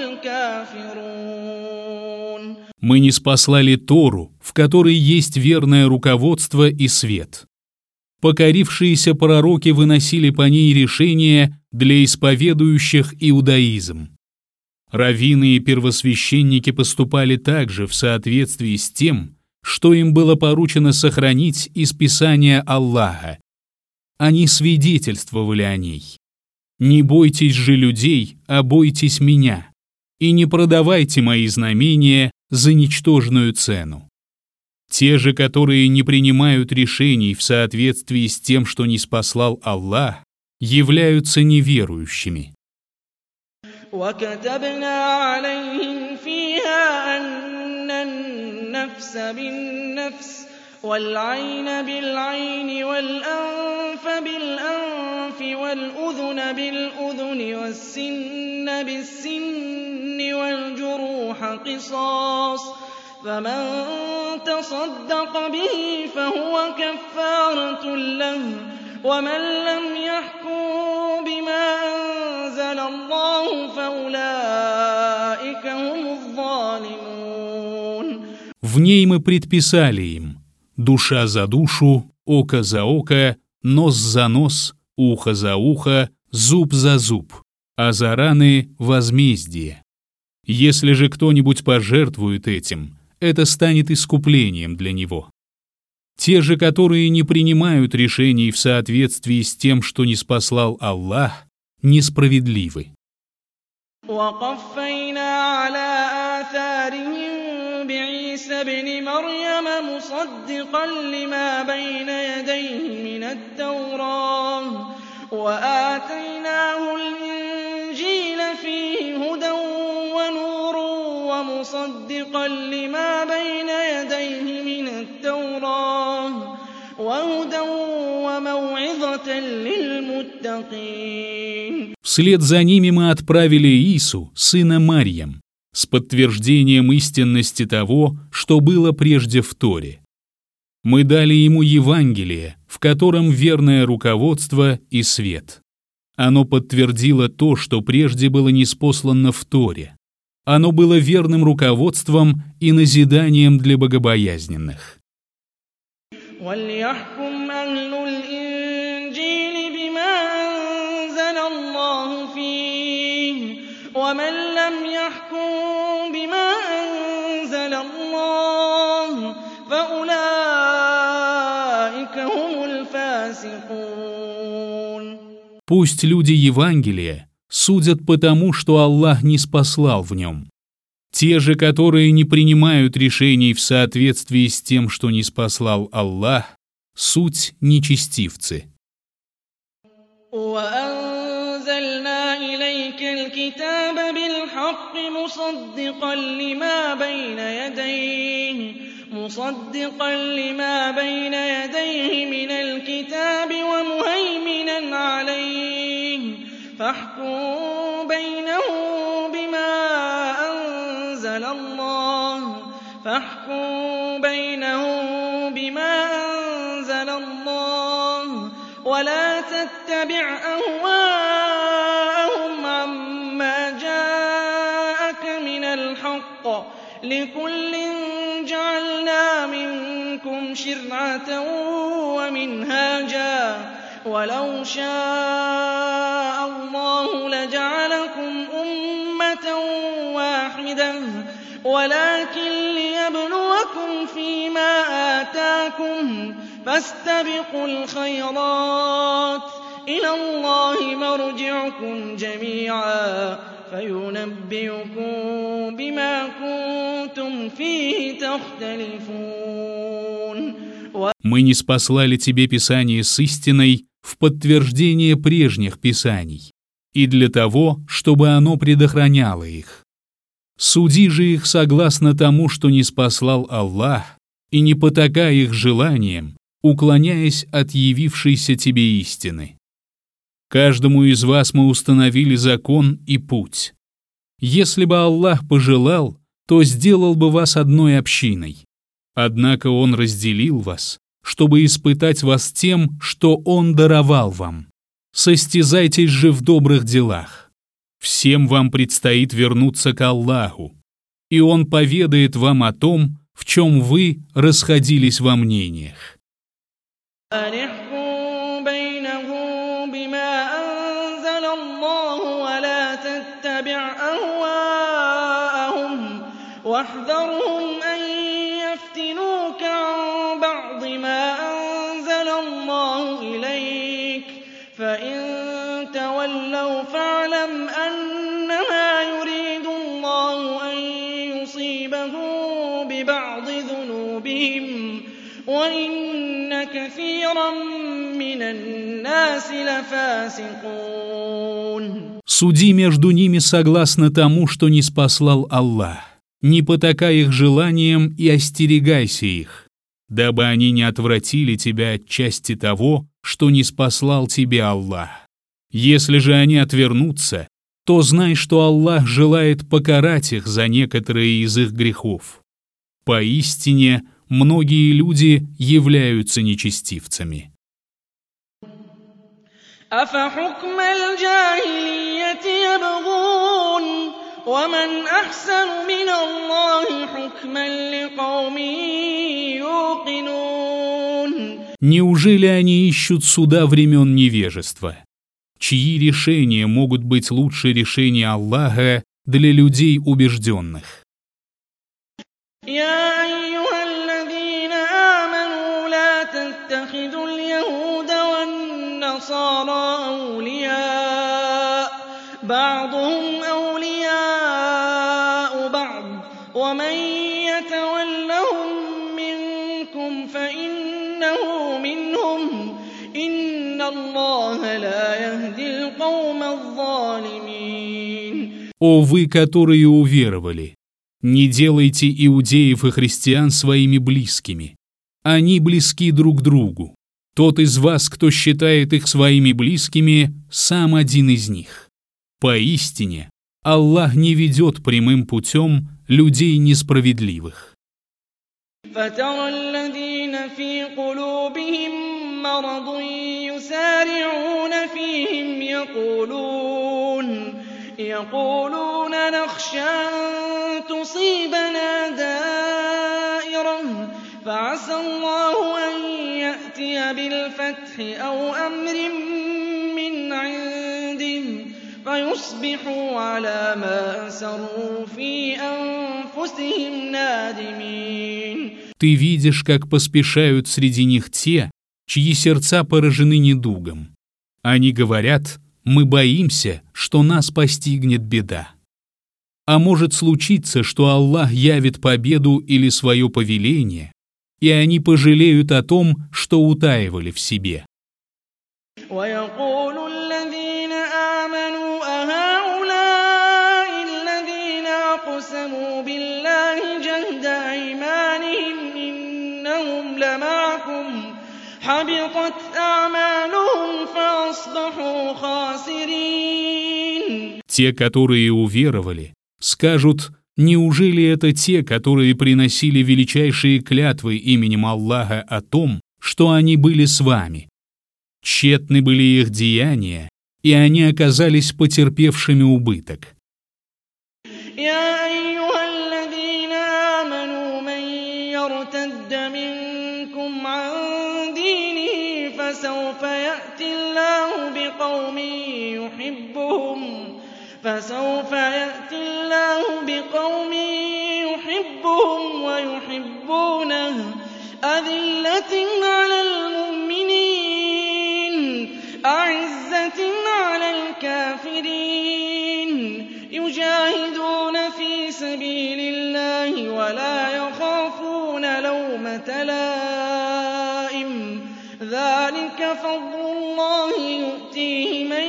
Speaker 2: الكافرون.
Speaker 1: Мы ниспослали Тору, в которой есть верное руководство и свет. Покорившиеся пророки выносили по ней решения для исповедующих иудаизм. Раввины и первосвященники поступали также в соответствии с тем, что им было поручено сохранить из Писания Аллаха. Они свидетельствовали о ней. «Не бойтесь же людей, а бойтесь меня, и не продавайте мои знамения за ничтожную цену». Те же, которые не принимают решений в соответствии с тем, что ниспослал Аллах, являются неверующими.
Speaker 2: وكتبنا عليهم فيها أن النفس بالنفس والعين بالعين والأنف بالأنف والأذن بالأذن والسن بالسن والجروح قصاص فمن تصدق به فهو كفارة له ومن لم يحكم بما أنزل الله فأولئك هم الظالمون.
Speaker 1: В ней мы предписали им: душа за душу, око за око, нос за нос, ухо за ухо, зуб за зуб, а за раны — возмездие. Если же кто-нибудь пожертвует этим, это станет искуплением для него. Те же, которые не принимают решений в соответствии с тем, что ниспослал Аллах, несправедливы.
Speaker 2: وقفينا على آثارهم بعيسى ابن مريم مصدقا لما بين يديه من التوراة وآتيناه الإنجيل فيه هدى مصدقا لما بين يديه من التوراة وهدى وموعظة للمتقين.
Speaker 1: Вслед за ними мы отправили Иису, сына Марьям, с подтверждением истинности того, что было прежде в Торе. Мы дали ему Евангелие, в котором верное руководство и свет. Оно подтвердило то, что прежде было ниспослано в Торе. Оно было верным руководством и назиданием для богобоязненных.
Speaker 2: وَلْيَحْكُمْ أَهْلُ الْإِنجِيلِ بِمَا أَنزَلَ اللَّهُ فِيهِ وَمَن لَّمْ يَحْكُم بِمَا أَنزَلَ اللَّهُ فَأُولَٰئِكَ هُمُ الْفَاسِقُونَ.
Speaker 1: Пусть люди Евангелия судят по тому, что Аллах ниспослал в нем. Те же, которые не принимают решений в соответствии с тем, что ниспослал Аллах, суть нечестивцы.
Speaker 2: وَأَنزَلْنَا إِلَيْكَ الْكِتَابَ بِالْحَقِّ مُصَدِّقًا لِمَا بَيْنَ يَدَيْهِ مِنَ الْكِتَابِ وَمُهَيْمِنًا عَلَيْهِ فَاحْكُم بَيْنَهُم بِمَا أَنزَلَ اللَّهُ وَلَا تَتَّبِعْ أَهْوَاءَهُمْ عَمَّا جَاءَكَ مِنَ الْحَقِّ ۚ لِكُلٍّ جَعَلْنَا مِنكُمْ شِرْعَةً وَمِنْهَاجًا ۚ وَلَوْ شَاءَ اللَّهُ لَجَعَلَكُمْ أُمَّةً وَاحِدَةً وَلَٰكِن لِّيَبْلُوَكُمْ فِيمَا آتَاكُمْ ۖ فَاسْتَبِقُوا الْخَيْرَاتِ ۚ إِلَى اللَّهِ مَرْجِعُكُمْ جَمِيعًا فَيُنَبِّئُكُم بِمَا كُنتُمْ فِيهِ تَخْتَلِفُونَ.
Speaker 1: Мы ниспослали тебе Писание с истиной в подтверждение прежних Писаний и для того, чтобы оно предохраняло их. Суди же их согласно тому, что ниспослал Аллах, и не потакай их желаниям, уклоняясь от явившейся тебе истины. Каждому из вас мы установили закон и путь. Если бы Аллах пожелал, то сделал бы вас одной общиной. Однако Он разделил вас, чтобы испытать вас тем, что Он даровал вам. Состязайтесь же в добрых делах. Всем вам предстоит вернуться к Аллаху, и Он поведает вам о том, в чем вы расходились во мнениях.
Speaker 2: وَاحْذَرْهُمْ أَن يَفْتِنُوكَ عَن بَعْضِ مَا أَنزَلَ اللَّهُ إِلَيْكَ ۖ فَإِن تَوَلَّوْا فَاعْلَمْ أَنَّمَا يُرِيدُ اللَّهُ أَن يُصِيبَهُم بِبَعْضِ ذُنُوبِهِمْ وَإِنَّ كَثِيرًا مِّنَ النَّاسِ لَفَاسِقُونَ.
Speaker 1: Суди между ними согласно тому, что ниспослал Аллах. Не потакай их желаниям и остерегайся их, дабы они не отвратили тебя от части того, что ниспослал тебе Аллах. Если же они отвернутся, то знай, что Аллах желает покарать их за некоторые из их грехов. Поистине, многие люди являются нечестивцами.
Speaker 2: أَفَحُكْمَ الْجَاهِلِيَّةِ يَبْغُونَ وَمَنْ أَحْسَنُ مِنَ اللَّهِ حُكْمًا لِقَوْمٍ يُوقِنُونَ.
Speaker 1: Неужели они ищут суда времен невежества? Чьи решения могут быть лучше решения Аллаха для людей убежденных?
Speaker 2: يَا أَيُّهَا الَّذِينَ آمَنُوا لَا تَتَّخِذُوا الْيَهُودَ وَالنَّصَارَىٰ أَوْلِيَاءَ بَعْضُهُمْ أَوْلِيَاءُ بَعْضٍ وَمَن يَتَوَلَّهُم مِّنكُمْ فَإِنَّهُ مِنْهُمْ ۗ إِنَّ اللَّهَ لَا يَهْدِي الْقَوْمَ الظَّالِمِينَ.
Speaker 1: О вы, которые уверовали! Не делайте иудеев и христиан своими близкими. Они близки друг другу. Тот из вас, кто считает их своими близкими, сам один из них. Поистине, Аллах не ведет прямым путем людей несправедливых.
Speaker 2: فترى الذين في قلوبهم مرض يسارعون فيهم يقولون نخشى أن تصيبنا دائرة فعسى الله أن يأتي بالفتح أو أمر من عنده فيصبحوا على ما أسروا في أنفسهم نادمين.
Speaker 1: Ты видишь, как поспешают среди них те, чьи сердца поражены недугом. Они говорят: мы боимся, что нас постигнет беда. А может случиться, что Аллах явит победу или свое повеление, и они пожалеют о том, что утаивали в себе.
Speaker 2: ويقول الذين آمنوا أهؤلاء الذين أقسموا بالله جهد أيمانهم إنهم لمعكم حبطت أعمالهم فأصبحوا خاسرين.
Speaker 1: Те, которые уверовали, скажут: неужели это те, которые приносили величайшие клятвы именем Аллаха о том, что они были с вами? Тщетны были их деяния, и они оказались потерпевшими убыток.
Speaker 2: يا أيها الذين آمنوا من يرتد منكم عن دينه فسوف يأتي الله بقوم يحبهم ويحبونه أذلة على المؤمنين أعزة على الكافرين يجاهدون في سبيل الله ولا يخافون لومة لائم ذلك فضل الله يؤتيه من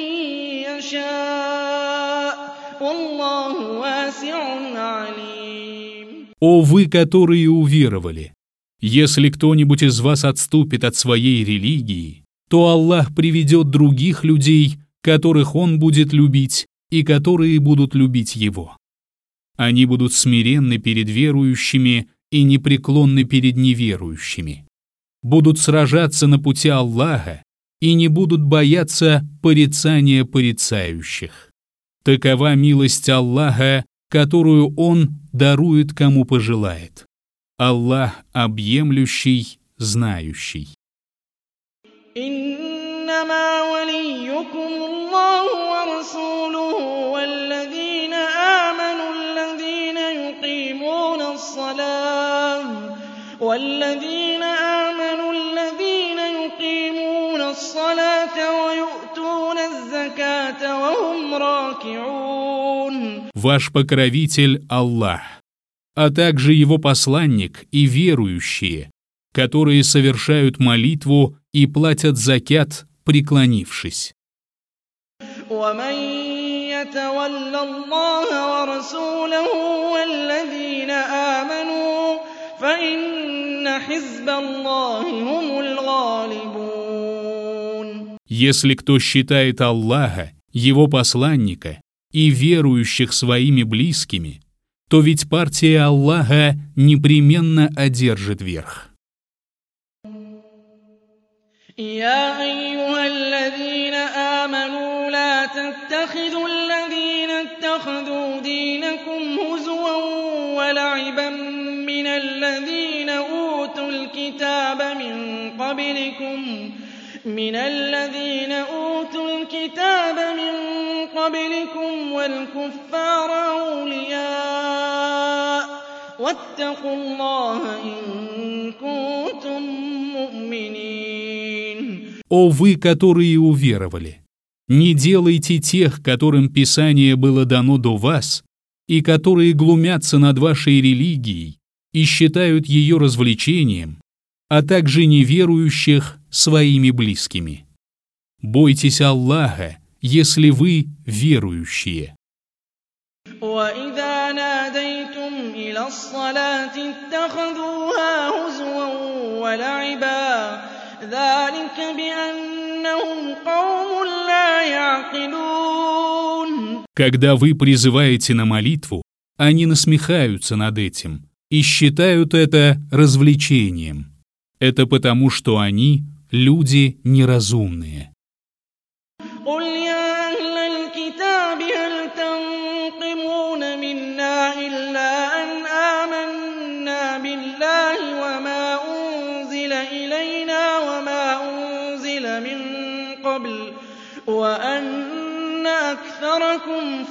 Speaker 2: يشاء والله واسع عليم.
Speaker 1: О вы, которые уверовали! Если кто-нибудь из вас отступит от своей религии, то Аллах приведет других людей, которых Он будет любить, и которые будут любить Его. Они будут смиренны перед верующими и непреклонны перед неверующими. Будут сражаться на пути Аллаха и не будут бояться порицания порицающих. Такова милость Аллаха, которую Он дарует кому пожелает. Аллах объемлющий, знающий.
Speaker 2: إنما وليكم الله ورسوله والذين آمنوا الذين يقيمون الصلاة ويؤتون الزكاة وهم راكعون.
Speaker 1: Ваш покровитель Аллах, а также Его посланник и верующие, которые совершают молитву и платят закят, преклонившись.
Speaker 2: ومن يتول الله ورسوله والذين آمنوا فإن حزب الله هم الغالبون.
Speaker 1: Если кто считает Аллаха, Его посланника и верующих своими близкими, то ведь партия Аллаха непременно одержит верх.
Speaker 2: يا أيها الذين آمنوا لا تتخذوا الذين اتخذوا دينكم هزوا ولعبا من الذين أوتوا الكتاب من قبلكم والكفار أولياء واتقوا الله إن كنتم مؤمنين.
Speaker 1: О вы, которые уверовали! Не делайте тех, которым Писание было дано до вас, и которые глумятся над вашей религией и считают ее развлечением, а также неверующих своими близкими. Бойтесь Аллаха, если вы верующие.
Speaker 2: وَإِذَا نَادَيْتُمْ إِلَى الصَّلَاةِ اتَّخَذُوهَا هُزُوًا وَلَعِبًا ذَلِكَ بِأَنَّهُمْ قَوْمٌ لَّا يَعْقِلُونَ.
Speaker 1: Когда вы призываете на молитву, они насмехаются над этим и считают это развлечением. Это потому, что они люди неразумные.
Speaker 2: قُلْ يَا أَهْلَ الْكِتَابِ هَلْ تَنقِمُونَ مِنَّا إِلَّا أَنْ آمَنَّا بِاللَّهِ وَمَا أُنزِلَ إِلَيْنَا وَمَا أُنزِلَ مِن قَبْلُ وَأَنَّ أَكْثَرَكُمْ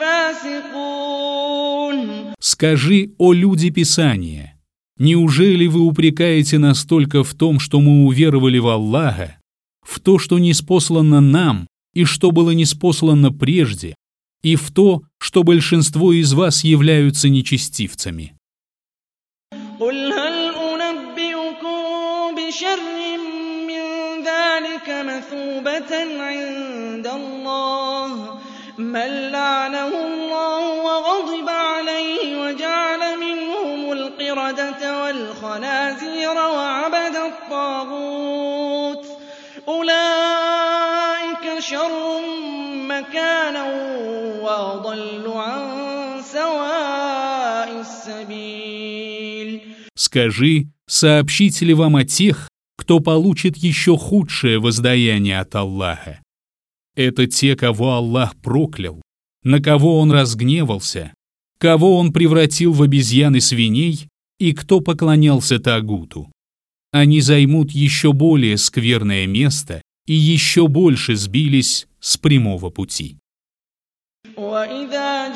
Speaker 2: فَاسِقُونَ.
Speaker 1: Скажи, о люди Писания, неужели вы упрекаете нас только в том, что мы уверовали в Аллаха, в то, что ниспослано нам и что было ниспослано прежде, и в то, что большинство из вас являются нечестивцами?
Speaker 2: قُلْ هَلْ أُنَبِّئُكُم بِشَرٍّ مِّن ذَلِكَ مَثُوبَةً عِندَ اللَّهِ مَن لَّعَنَهُ اللَّهُ وَغَضِبَ عَلَيْهِ وَجَعَلَ مِنْهُمُ الْقِرَدَةَ وَالْخَنَازِيرَ وَعَبَدَ الطَّاغُوتَ أُولَٰئِكَ شَرٌّ مَّكَانًا وَأَضَلُّ عَن سَوَاءِ السَّبِيلِ.
Speaker 1: Скажи, сообщите ли вам о тех, кто получит еще худшее воздаяние от Аллаха? Это те, кого Аллах проклял, на кого Он разгневался, кого Он превратил в обезьян и свиней и кто поклонялся тагуту. Они займут еще более скверное место и еще больше сбились с прямого пути.
Speaker 2: وَإِذَا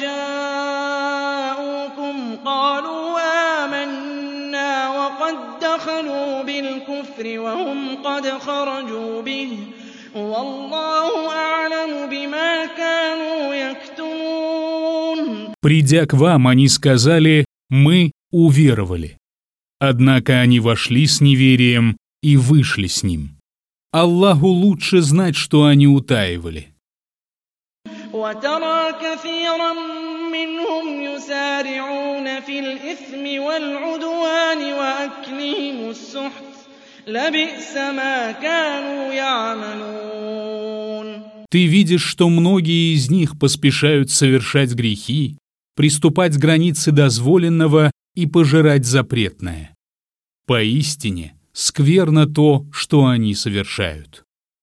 Speaker 2: جَاءُوكُمْ قَالُوا آمَنَّا وَقَدْ دَخَلُوا بِالْكُفْرِ وَهُمْ قَدْ خَرَجُوا بِهِ وَاللَّهُ أَعْلَمُ بِمَا كَانُوا يَكْتُمُونَ.
Speaker 1: Придя к вам, они сказали: «Мы уверовали». Однако они вошли с неверием и вышли с ним. Аллаху лучше знать, что они утаивали.
Speaker 2: وَتَرَىٰ كَثِيرًا مِّنْهُمْ يُسَارِعُونَ فِي الْإِثْمِ وَالْعُدْوَانِ وَأَكْلِهِمُ السُّحْتَ لَبِئْسَ مَا كَانُوا يَعْمَلُونَ.
Speaker 1: Ты видишь, что многие из них поспешают совершать грехи, приступать к границе дозволенного и пожирать запретное. Поистине, скверно то, что они совершают.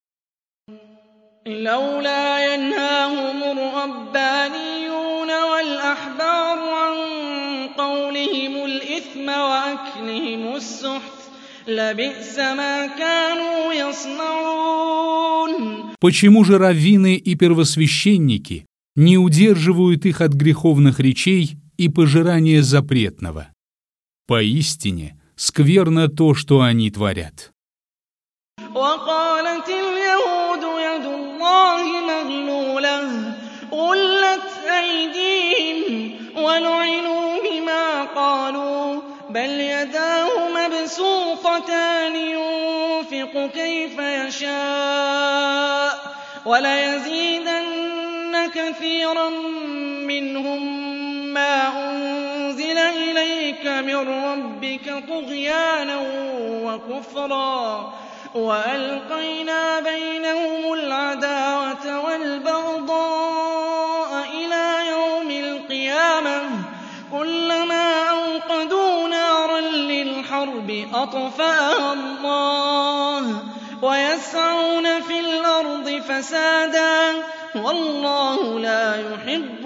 Speaker 2: لولا ينهاهم الربانيون والأحبار عن قولهم الإثم وأكلهم السحت لبئس ما كانوا يصنعون.
Speaker 1: Почему же раввины и первосвященники не удерживают их от греховных речей и пожирания запретного? Поистине, скверно то, что они творят.
Speaker 2: وقالت اليهود يد الله مغلولة غلت أيديهم ولعنوا بما قالوا بل يداه مبسوطتان ينفق كيف يشاء وليزيدن كثيرا منهم ما أنزل إليك من ربك طغيانا وكفرا وألقينا بينهم العداوة والبغضاء إلى يوم القيامة كلما أوقدوا نارا للحرب أطفأها الله ويسعون في الأرض فسادا والله لا يحب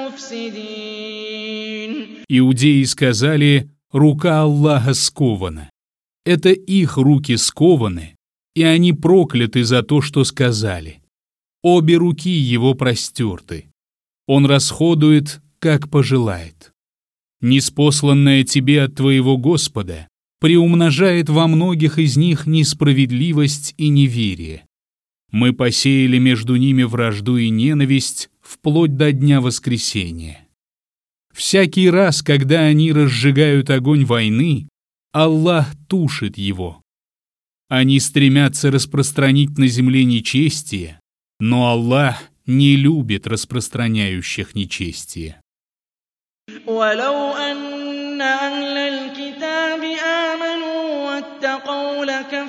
Speaker 2: المفسدين.
Speaker 1: Иудеи сказали: «Рука Аллаха скована». Это их руки скованы, и они прокляты за то, что сказали. Обе руки его простерты. Он расходует, как пожелает. Ниспосланное тебе от твоего Господа приумножает во многих из них несправедливость и неверие. Мы посеяли между ними вражду и ненависть вплоть до дня воскресения. Всякий раз, когда они разжигают огонь войны, Аллах тушит его. Они стремятся распространить на земле нечестие, но Аллах не любит распространяющих нечестие.
Speaker 2: ولو أن أهل الكتاب آمنوا واتقوا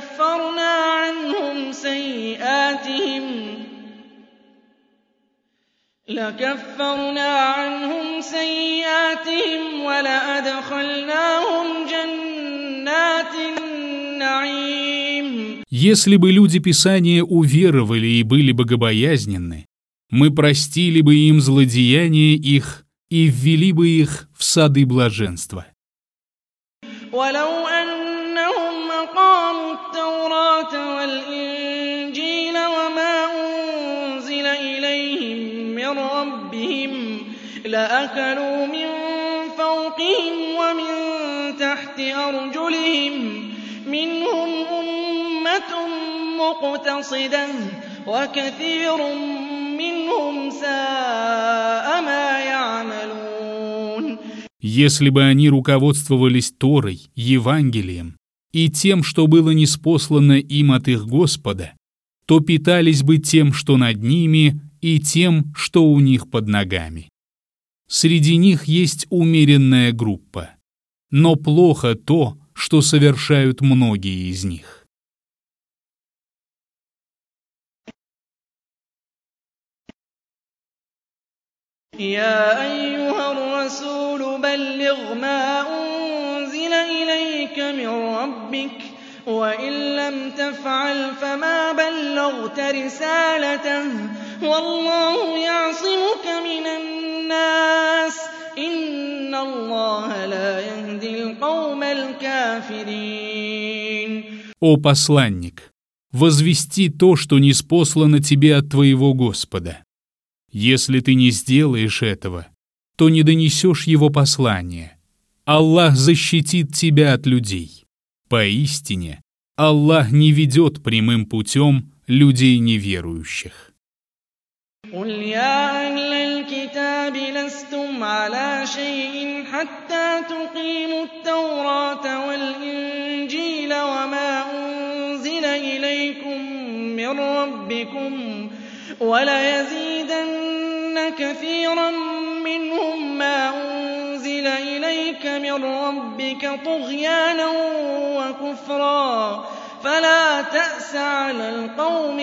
Speaker 2: لكفرنا عنهم سيئاتهم ولأدخلناهم جنات النعيم.
Speaker 1: Если бы люди Писания уверовали и были богобоязненны, мы простили бы им злодеяния их и ввели бы их в сады блаженства.
Speaker 2: ولو أنهم أقاموا التوراة والإنجيل وما أنزل إليهم من ربهم لأكلوا من فوقهم ومن تحت أرجلهم منهم أمة مقتصدة وكثير منهم ساء ما يعملون.
Speaker 1: Если бы они руководствовались Торой, Евангелием и тем, что было ниспослано им от их Господа, то питались бы тем, что над ними, и тем, что у них под ногами. Среди них есть умеренная группа, но плохо то, что совершают многие из них.
Speaker 2: يا أيها الرسول بلغ ما أنزل إليك من ربك وإن لم تفعل فما بلغت رسالته والله يعصمك من الناس إن الله لا يهدي القوم الكافرين.
Speaker 1: О посланник, возвести то, что ниспослано тебе от твоего Господа. Если ты не сделаешь этого, то не донесешь его послание. Аллах защитит тебя от людей. Поистине, Аллах не ведет прямым путем людей неверующих.
Speaker 2: قل يا أهل الكتاب لستم على شيء حتى تقيموا التوراة والإنجيل وما أنزل إليكم من ربكم وليزيدن كثيرا منهم ما أنزل إليك من ربك طغيانا وكفرا فلا تأس على القوم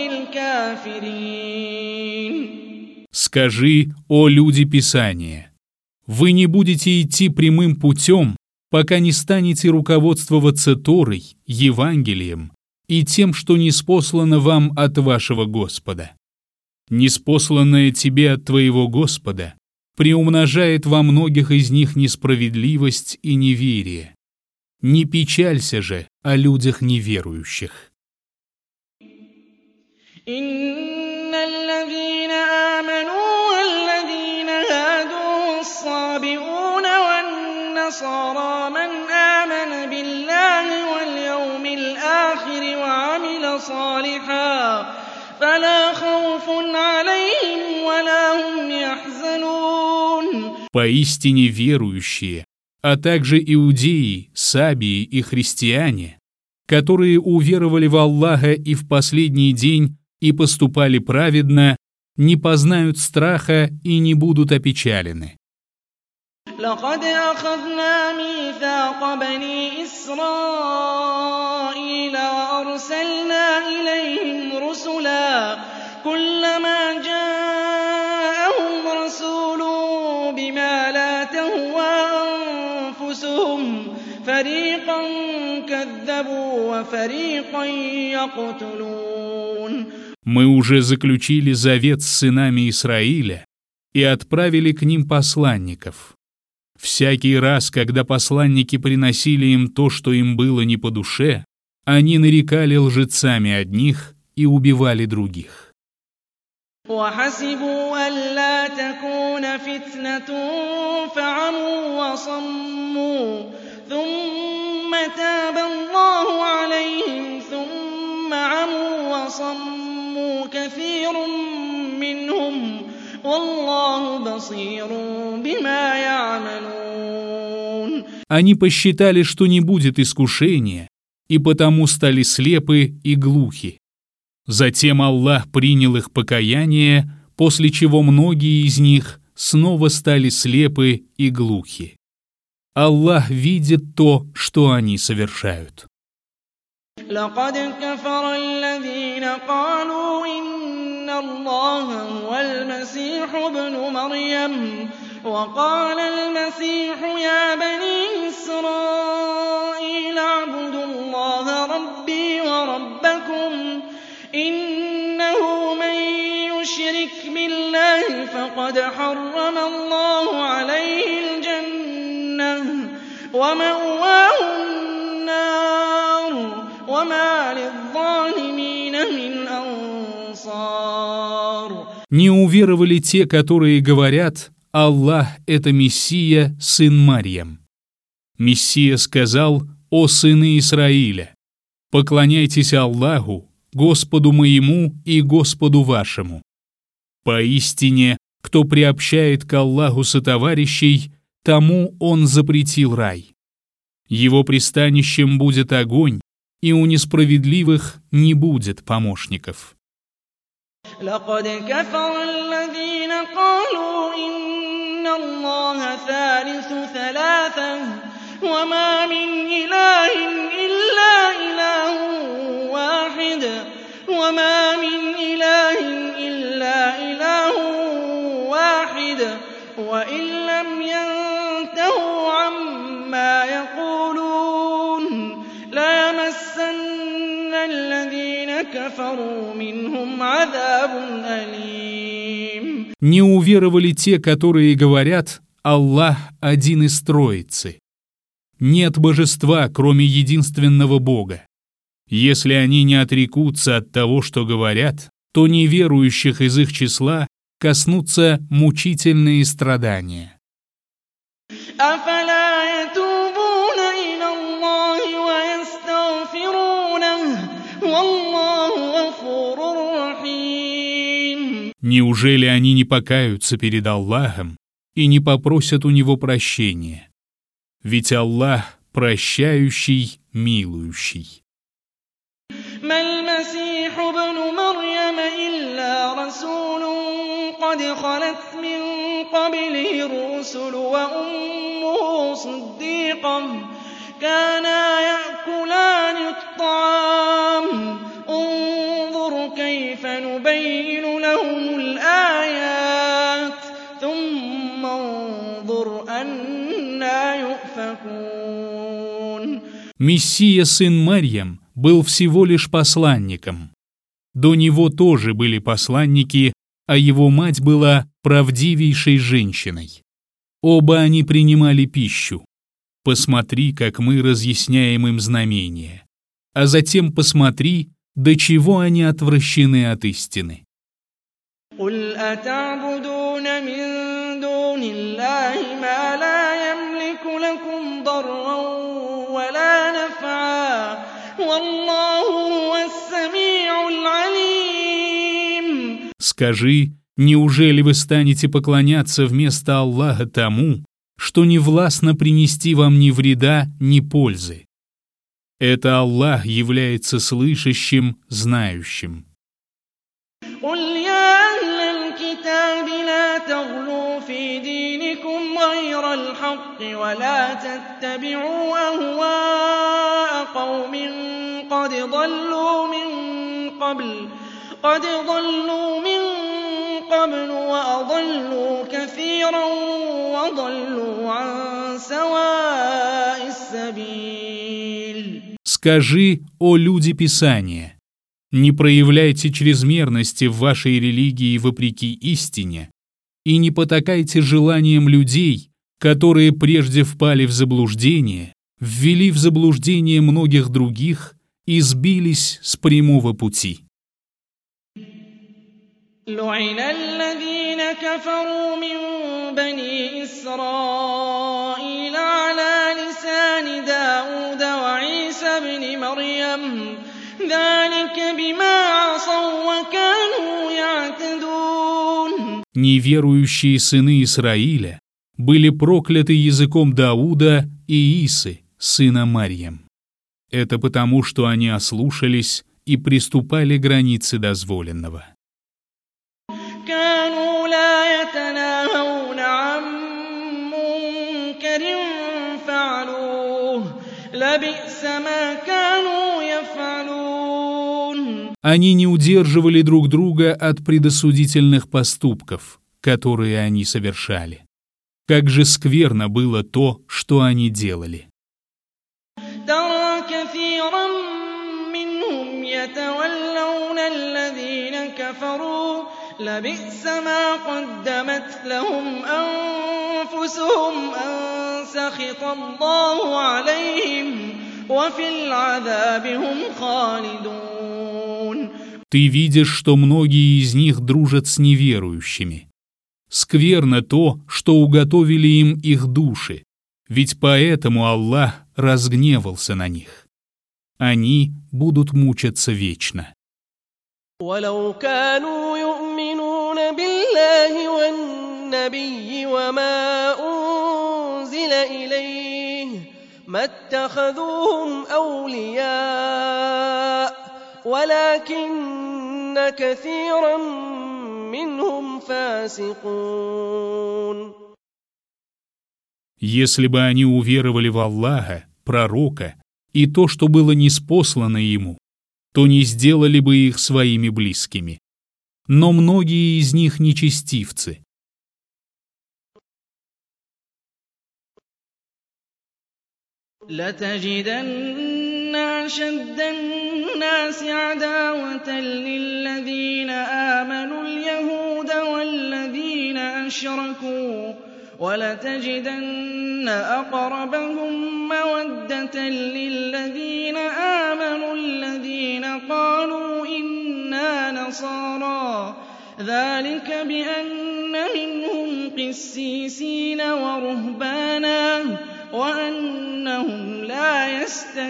Speaker 2: الكافرين.
Speaker 1: Скажи, о люди Писания, вы не будете идти прямым путем, пока не станете руководствоваться Торой, Евангелием и тем, что ниспослано вам от вашего Господа. Ниспосланное тебе от твоего Господа приумножает во многих из них несправедливость и неверие. Не печалься же о людях неверующих.
Speaker 2: إن الذين آمنوا والذين هادوا والصابئون والنصارى من آمن بالله واليوم الآخر وعمل صالحا فلا خوف عليهم ولا هم يحزنون.
Speaker 1: Поистине верующие, а также иудеи, сабии и христиане, которые уверовали в Аллаха и в последний день и поступали праведно, не познают страха и не будут опечалены.
Speaker 2: لقد أخذنا ميثاق بني إسرائيل وأرسلنا إليهم رسلا كلما جاءهم رسول بما لا تهوى أنفسهم فريقا كذبوا وفريقا يقتلون.
Speaker 1: Мы уже заключили завет с сынами Израиля и отправили к ним посланников. Всякий раз, когда посланники приносили им то, что им было не по душе, они нарекали лжецами одних и убивали других.
Speaker 2: وحسبوا ألا تكون فتنة فعموا وصموا ثم تاب الله عليهم ثم عموا وصموا كثير منهم والله بصير بما يعملون.
Speaker 1: Они посчитали, что не будет искушения, и потому стали слепы и глухи. Затем Аллах принял их покаяние, после чего многие из них снова стали слепы и глухи. Аллах видит то, что они совершают.
Speaker 2: لقد كفر الذين قالوا إن الله هو المسيح ابن مريم وقال المسيح يا بني إسرائيل اعبدوا الله ربي وربكم إنه من يشرك بالله فقد حرم الله عليه الجنة ومأواه النار وما للظالمين من أنصار.
Speaker 1: Не уверовали те, которые говорят: Аллах — это Мессия, сын Марьям. Мессия сказал: «О сыны Израиля, поклоняйтесь Аллаху, Господу моему и Господу вашему. Поистине, кто приобщает к Аллаху сотоварищей, тому Он запретил рай. Его пристанищем будет огонь, и у несправедливых не будет помощников».
Speaker 2: لقد كفر الذين قالوا إن الله ثالث ثلاثة وما من إله إلا إله واحد وما من إله إلا إله واحد وإن لم ينتهوا عما يقولون ليمسن الذين كفروا منهم عذاب أليم.
Speaker 1: Не уверовали те, которые говорят: Аллах один из Троицы. Нет божества, кроме единственного Бога. Если они не отрекутся от того, что говорят, то неверующих из их числа коснутся мучительные страдания.
Speaker 2: أفلا يتوبون إلى الله ويستغفرونه والله غفور رحيم.
Speaker 1: Неужели они не покаются перед Аллахом и не попросят у Него прощения? Ведь Аллах прощающий, милующий.
Speaker 2: ما المسيح ابن مريم إلا رسول قد خلت من قبله الرسل وأمه صديقة كانا يأكلان الطعام انظر كيف نبين لهم الآيات ثم انظر أنى يؤفكون.
Speaker 1: Мессия, сын Марьям, был всего лишь посланником. До него тоже были посланники, а его мать была правдивейшей женщиной. Оба они принимали пищу. Посмотри, как мы разъясняем им знамения. А затем посмотри, до чего они отвращены от истины.
Speaker 2: قل أتعبدون من دون الله ما لا يملك لكم ضرا ولا نفعا والله هو السميع العليم.
Speaker 1: Скажи, неужели вы станете поклоняться вместо Аллаха тому, что не властно принести вам ни вреда, ни пользы? Это Аллах является слышащим, знающим.
Speaker 2: قل يا أهل الكتاب لا تغلوا في دينكم غير الحق ولا تتبعوا أهواء قوم قد ضلوا من قبل وأضلوا كثيرا وضلوا عن سواء السبيل.
Speaker 1: Скажи, о люди Писания, не проявляйте чрезмерности в вашей религии вопреки истине и не потакайте желаниям людей, которые прежде впали в заблуждение, ввели в заблуждение многих других и сбились с прямого пути.
Speaker 2: لعن الذين كفروا من بني إسرائيل على لسان داود وعيسى بن مريم ذلك بما عصوا وكانوا يعتدون.
Speaker 1: Неверующие сыны Израиля были прокляты языком Дауда и Исы, сына Марьям. Это потому, что они ослушались и приступали к границе дозволенного.
Speaker 2: كانوا لا يتناهون لبئس ما كانوا يفعلون.
Speaker 1: Они не удерживали друг друга от предосудительных поступков, которые они совершали. Как же скверно было то, что они делали.
Speaker 2: ترى كثيرا منهم يتولون الذين كفروا لبئس ما قدمت لهم أنفسهم أن سخط الله عليهم وفي العذاب هم خالدون.
Speaker 1: Ты видишь, что многие из них дружат с неверующими. Скверно то, что уготовили им их души, ведь поэтому Аллах разгневался на них. Они будут мучаться вечно.
Speaker 3: ولو كانوا يؤمنون بالله والنبي وما أنزل إليه ما اتخذوهم أولياء ولكن كثيرا منهم فاسقون.
Speaker 1: Если бы они уверовали в Аллаха, пророка и то, что было ниспослано ему, то не сделали бы их своими близкими. Но многие из них нечестивцы.
Speaker 2: لتجدن أشد الناس عداوة للذين آمنوا اليهود والذين أشركوا ولتجدن أقربهم مودة للذين آمنوا الذين قالوا إنا نصارى ذلك بأن منهم قسيسين ورهبانا وأنهم لا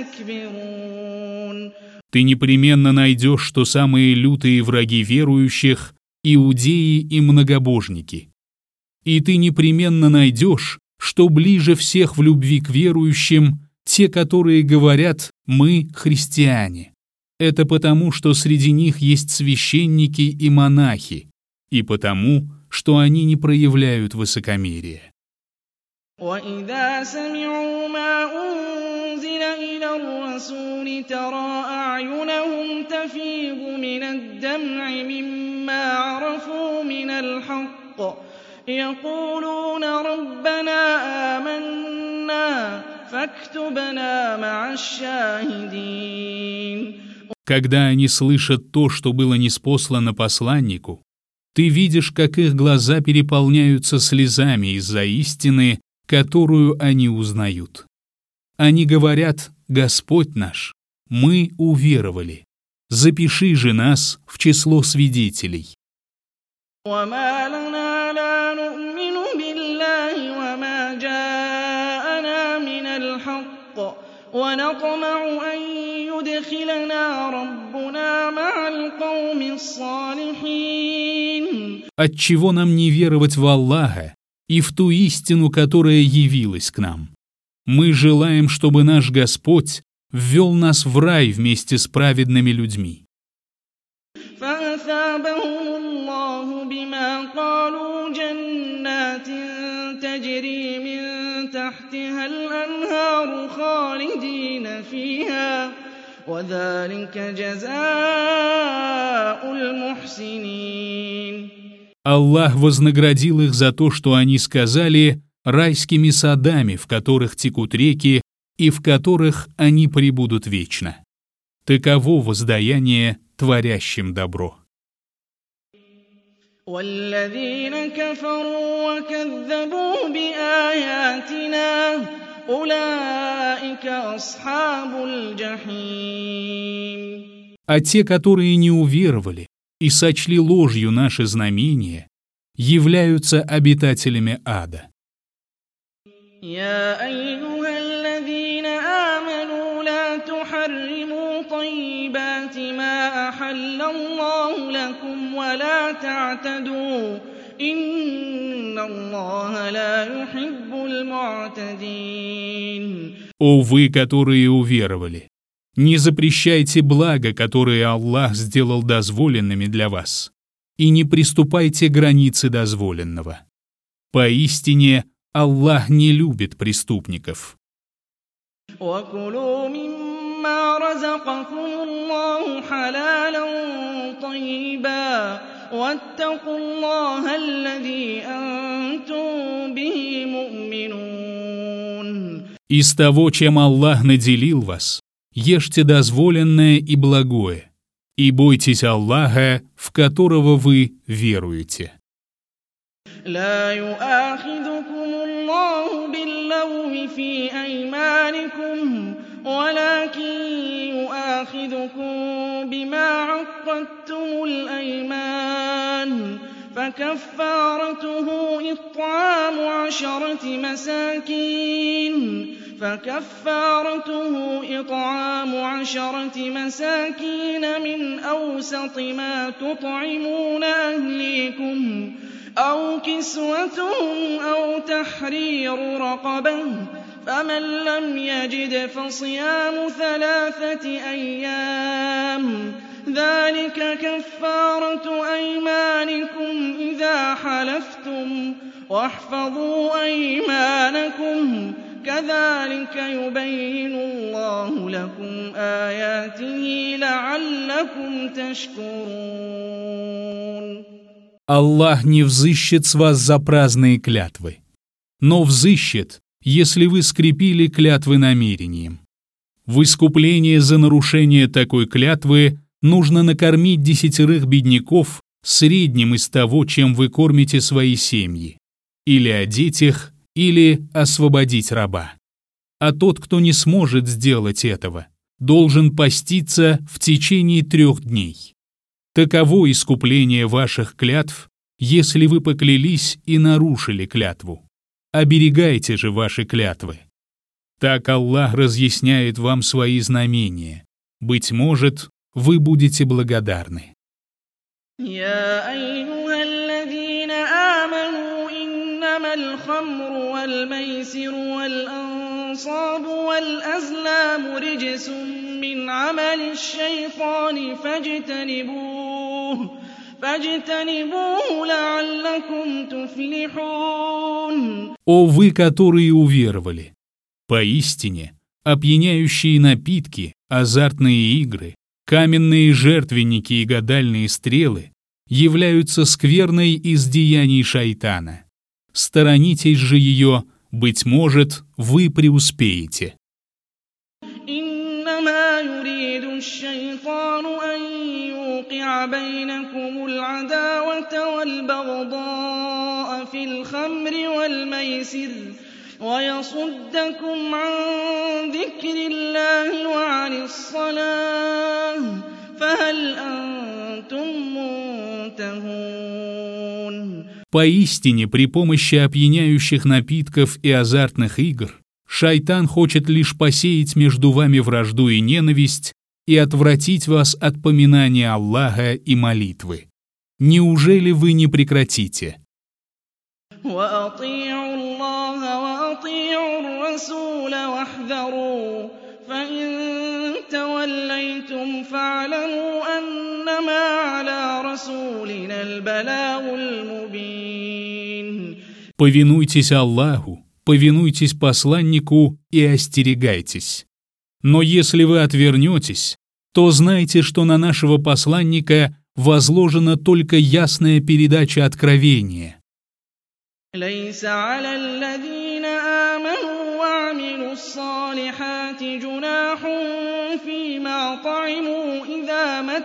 Speaker 2: يستكبرون.
Speaker 1: Ты непременно найдешь, что самые лютые враги верующих – иудеи и многобожники. И ты непременно найдешь, что ближе всех в любви к верующим те, которые говорят «мы христиане». Это потому, что среди них есть священники и монахи, и потому, что они не проявляют высокомерия.
Speaker 2: وَإِذَا سَمِعُوا مَا أُنزِلَ إِلَى الرَّسُولِ تَرَىٰ أَعْيُنَهُمْ تَفِيضُ مِنَ الدَّمْعِ مِمَّا عَرَفُوا مِنَ الْحَقِّ يَقُولُونَ رَبَّنَا آمَنَّا فَاكْتُبْنَا مَعَ الشَّاهِدِينَ.
Speaker 1: Когда они слышат то, что было ниспослано посланнику, ты видишь, как их глаза переполняются слезами из-за истины, которую они узнают. Они говорят: «Господь наш, мы уверовали. Запиши же нас в число свидетелей».
Speaker 2: وَمَا لَنَا لَا نُؤْمِنُ بِاللَّهِ وَمَا جَاءَنَا مِنَ الْحَقِّ وَنَطْمَعُ أَن يُدْخِلَنَا رَبُّنَا مَعَ الْقَوْمِ الصَّالِحِينَ.
Speaker 1: Отчего нам не веровать в Аллаха и в ту истину, которая явилась к нам? Мы желаем, чтобы наш Господь ввел нас в рай вместе с праведными людьми.
Speaker 2: فَأَثَابَهُمُ اللَّهُ بِمَا قَالُوا جَنَّاتٍ تَجْرِي مِن تَحْتِهَا الْأَنْهَارُ خَالِدِينَ فِيهَا وَذَلِكَ جَزَاءُ الْمُحْسِنِينَ.
Speaker 1: Аллах вознаградил их за то, что они сказали, райскими садами, в которых текут реки и в которых они пребудут вечно. Таково воздаяние творящим добро.
Speaker 2: وَالَّذِينَ كَفَرُوا وَكَذَّبُوا بِآيَاتِنَا أُولَٰئِكَ أَصْحَابُ الْجَحِيمِ.
Speaker 1: А те, которые не уверовали и сочли ложью наши знамения, являются обитателями ада.
Speaker 2: يَا أَيُّهَا الَّذِينَ آمَنُوا لَا تُحَرِّمُوا طَيِّبَاتِ مَا أَحَلَّ اللَّهُ لَكُمْ وَلَا تَعْتَدُوا إِنَّ اللَّهَ لَا يُحِبُّ الْمُعْتَدِينَ.
Speaker 1: О вы, которые уверовали! Не запрещайте блага, которые Аллах сделал дозволенными для вас, и не приступайте к границе дозволенного. Поистине, Аллах не любит преступников.
Speaker 2: وكلوا مما رزقكم الله حلالا طيبا واتقوا الله الذي أنتم به مؤمنون.
Speaker 1: Из того, чем Аллах наделил вас, ешьте дозволенное и благое, и бойтесь Аллаха, в которого вы веруете.
Speaker 2: لا يؤاخذكم الله باللغو في أيمانكم ولكن يؤاخذكم بما عقدتم الأيمان فكفارته إطعام 10 مساكين من أوسط ما تطعمون أهليكم أو كسوتهم أو تحرير رقبة فمن لم يجد فصيام 3 أيام ذلك كفارة أيمانكم إذا حلفتم واحفظوا أيمانكم كذلك يبين الله لكم آياته لعلكم تشكرون.
Speaker 1: Аллах не взыщет с вас за праздные клятвы, но взыщет, если вы скрепили клятвы намерением. В искупление за нарушение такой клятвы нужно накормить 10 бедняков средним из того, чем вы кормите свои семьи, или одеть их, или освободить раба. А тот, кто не сможет сделать этого, должен поститься в течение 3 дней. Таково искупление ваших клятв, если вы поклялись и нарушили клятву. Оберегайте же ваши клятвы. Так Аллах разъясняет вам свои знамения. Быть может, вы будете благодарны.
Speaker 2: يا أيها الذين آمنوا إنما الخمر والميسر والأنصاب والأزلام رجس من عمل الشيطان فاجتنبوه لعلكم تفلحون.
Speaker 1: О вы, которые уверовали! Поистине, опьяняющие напитки, азартные игры, каменные жертвенники и гадальные стрелы являются скверной из деяний шайтана. Сторонитесь же ее, быть может, вы преуспеете.
Speaker 2: إنما يريد الشيطان أن يوقع بينكم العداوة والبغضاء في الخمر والميسر ويصدكم عن ذكر الله وعن الصلاة فهل أنتم منتهون.
Speaker 1: Поистине, при помощи опьяняющих напитков и азартных игр шайтан хочет лишь посеять между вами вражду и ненависть и отвратить вас от поминания Аллаха и молитвы. Неужели вы не прекратите?
Speaker 2: وأطيعوا الله وأطيعوا الرسول واحذروا فإن توليتم فاعلموا أنما على رسولنا البلاغ المبين.
Speaker 1: Повинуйтесь Аллаху, повинуйтесь посланнику и остерегайтесь. Но если вы отвернетесь, то знайте, что на нашего посланника возложена только ясная передача откровения.
Speaker 2: ليس على الذين آمنوا وعملوا الصالحات جناح فيما طعموا إذا ما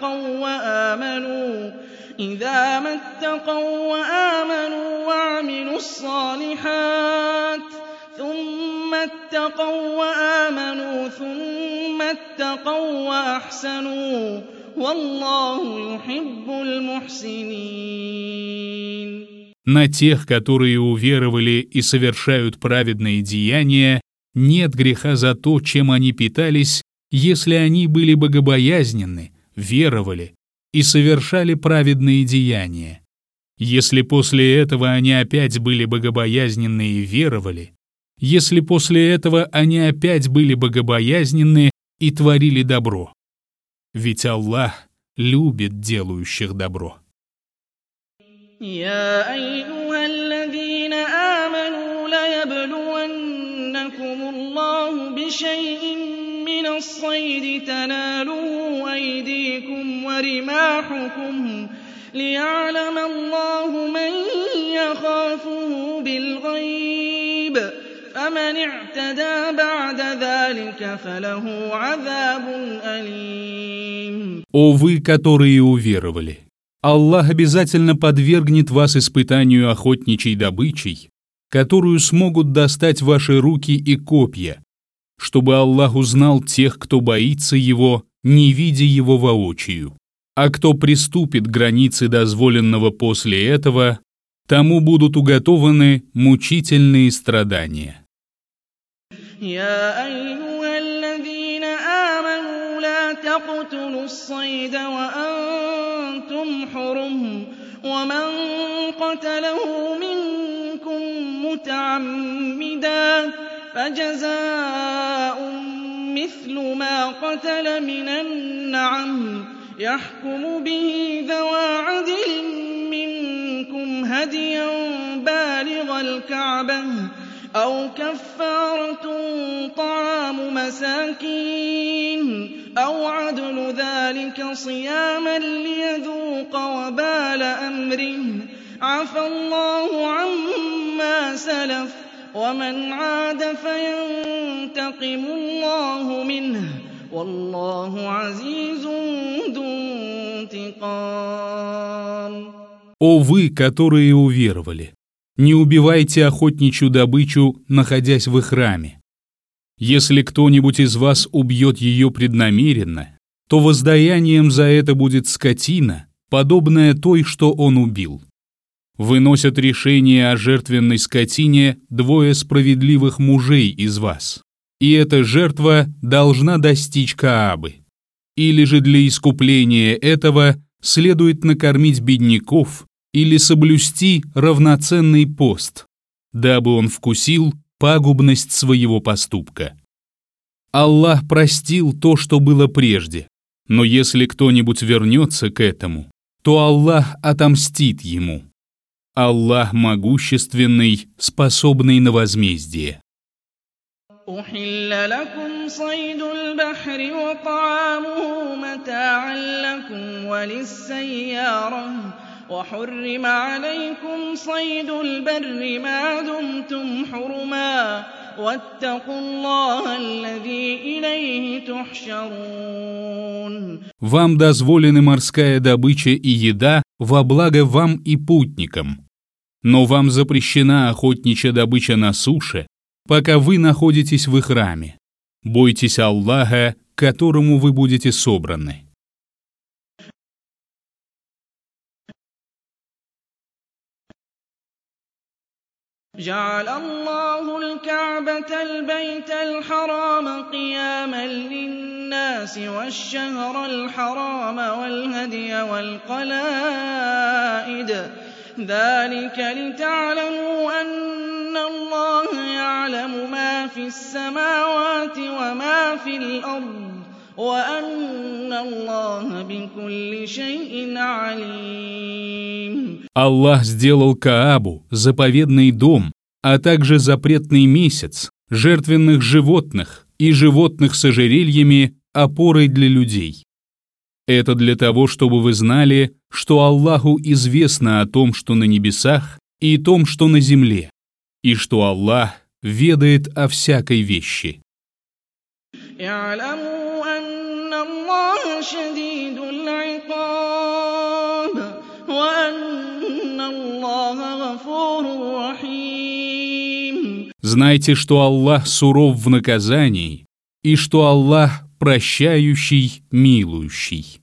Speaker 2: اتقوا وآمنوا وعملوا الصالحات ثم اتقوا وأحسنوا والله يحب المحسنين.
Speaker 1: На тех, которые уверовали и совершают праведные деяния, нет греха за то, чем они питались, если они были богобоязненны, веровали и совершали праведные деяния. Если после этого они опять были богобоязненны и веровали, если после этого они опять были богобоязненны и творили добро. Ведь Аллах любит делающих добро.
Speaker 2: يا أيها الذين آمنوا ليبلونكم يبتليكم الله بشيء من الصيد تناله أيديكم ورماحكم ليعلم الله من يخافه بالغيب فمن اعتدى بعد ذلك فله عذاب أليم.
Speaker 1: О вы, которые уверовали! Аллах обязательно подвергнет вас испытанию охотничьей добычей, которую смогут достать ваши руки и копья, чтобы Аллах узнал тех, кто боится Его, не видя Его воочию. А кто приступит к границе дозволенного после этого, тому будут уготованы мучительные страдания.
Speaker 2: يا أيها الذين آمنوا لا تقتلوا الصيد وأنتم حرم ومن قتله منكم متعمدا فجزاء مثل ما قتل من النعم يحكم به ذوى عدل منكم هديا بالغ الكعبة أو كفارة طعام مساكين أو عدل ذلك صياما ليذوق وبال أمره عفى الله عما سلف ومن عاد فينتقم الله منه والله عزيز ذو انتقام.
Speaker 1: О вы, которые уверовали! Не убивайте охотничью добычу, находясь в храме. Если кто-нибудь из вас убьет ее преднамеренно, то воздаянием за это будет скотина, подобная той, что он убил. Выносят решение о жертвенной скотине двое справедливых мужей из вас, и эта жертва должна достичь Каабы. Или же для искупления этого следует накормить бедняков или соблюсти равноценный пост, дабы он вкусил пагубность своего поступка. Аллах простил то, что было прежде, но если кто-нибудь вернется к этому, то Аллах отомстит ему. Аллах могущественный, способный на возмездие.
Speaker 2: أحل لكم صيد البحر وطعامه متاعا لكم وللسيارة وحرم عليكم صيد البر ما دمتم حرما واتقوا الله الذي إليه تحشرون.
Speaker 1: Вам дозволены морская добыча и еда во благо вам и путникам, но вам запрещена охотничья добыча на суше, пока вы находитесь в храме. Бойтесь Аллаха, к которому вы будете собраны.
Speaker 2: جعل الله الكعبة البيت الحرام قياما للناس والشهر الحرام والهدي والقلائد ذلك لتعلموا أن الله يعلم ما في السماوات وما في الأرض وأن الله بكل شيء عليم.
Speaker 1: Аллах сделал Каабу, заповедный дом, а также запретный месяц, жертвенных животных и животных с ожерельями опорой для людей. Это для того, чтобы вы знали, что Аллаху известно о том, что на небесах, и том, что на земле, и что Аллах ведает о всякой вещи. Знайте, что Аллах суров в наказании, и что Аллах прощающий, милующий.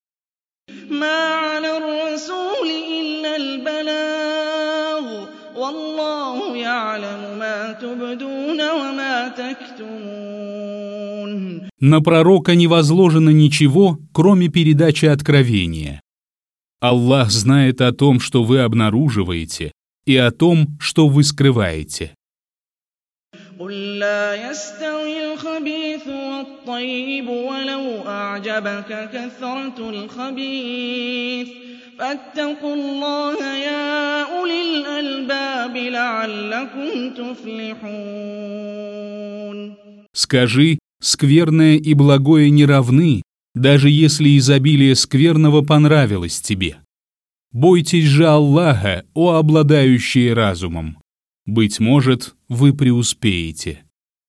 Speaker 1: На пророка не возложено ничего, кроме передачи откровения. Аллах знает о том, что вы обнаруживаете, и о том, что вы скрываете.
Speaker 2: قُل لَّا يَسْتَوِي الْخَبِيثُ وَالطَّيِّبُ وَلَوْ أَعْجَبَكَ كَثْرَةُ الْخَبِيثِ فَاتَّقُوا اللَّهَ يَا أُولِي الْأَلْبَابِ لَعَلَّكُمْ تُفْلِحُونَ.
Speaker 1: Скажи, скверное и благое не равны, даже если изобилие скверного понравилось тебе. Бойтесь же Аллаха, о обладающие разумом. Быть может, вы преуспеете.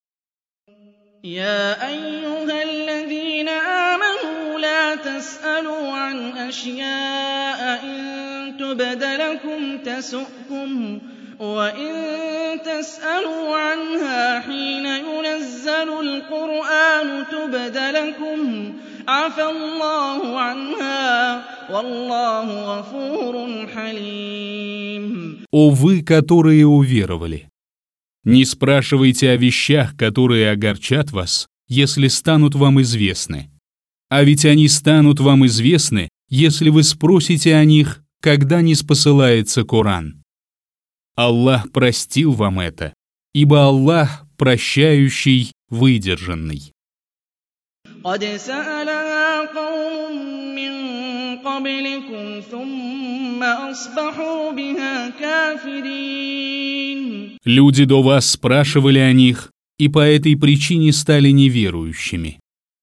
Speaker 2: يا أيها الذين آمنوا لا تسألوا عن أشياء إن تبد لكم تسؤكم وإن تسألوا عنها حين ينزل القرآن تبد لكم عفى الله عنها والله غفور حليم.
Speaker 1: О вы, которые уверовали! Не спрашивайте о вещах, которые огорчат вас, если станут вам известны. А ведь они станут вам известны, если вы спросите о них, когда ниспосылается Коран. Аллах простил вам это, ибо Аллах прощающий, выдержанный.
Speaker 2: قد سألها قوم من قبلكم ثم أصبحوا بها كافرين.
Speaker 1: Люди до вас спрашивали о них, и по этой причине стали неверующими.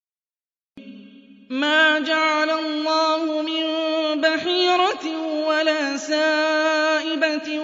Speaker 2: ما جعل الله من بحيرة ولا سائبة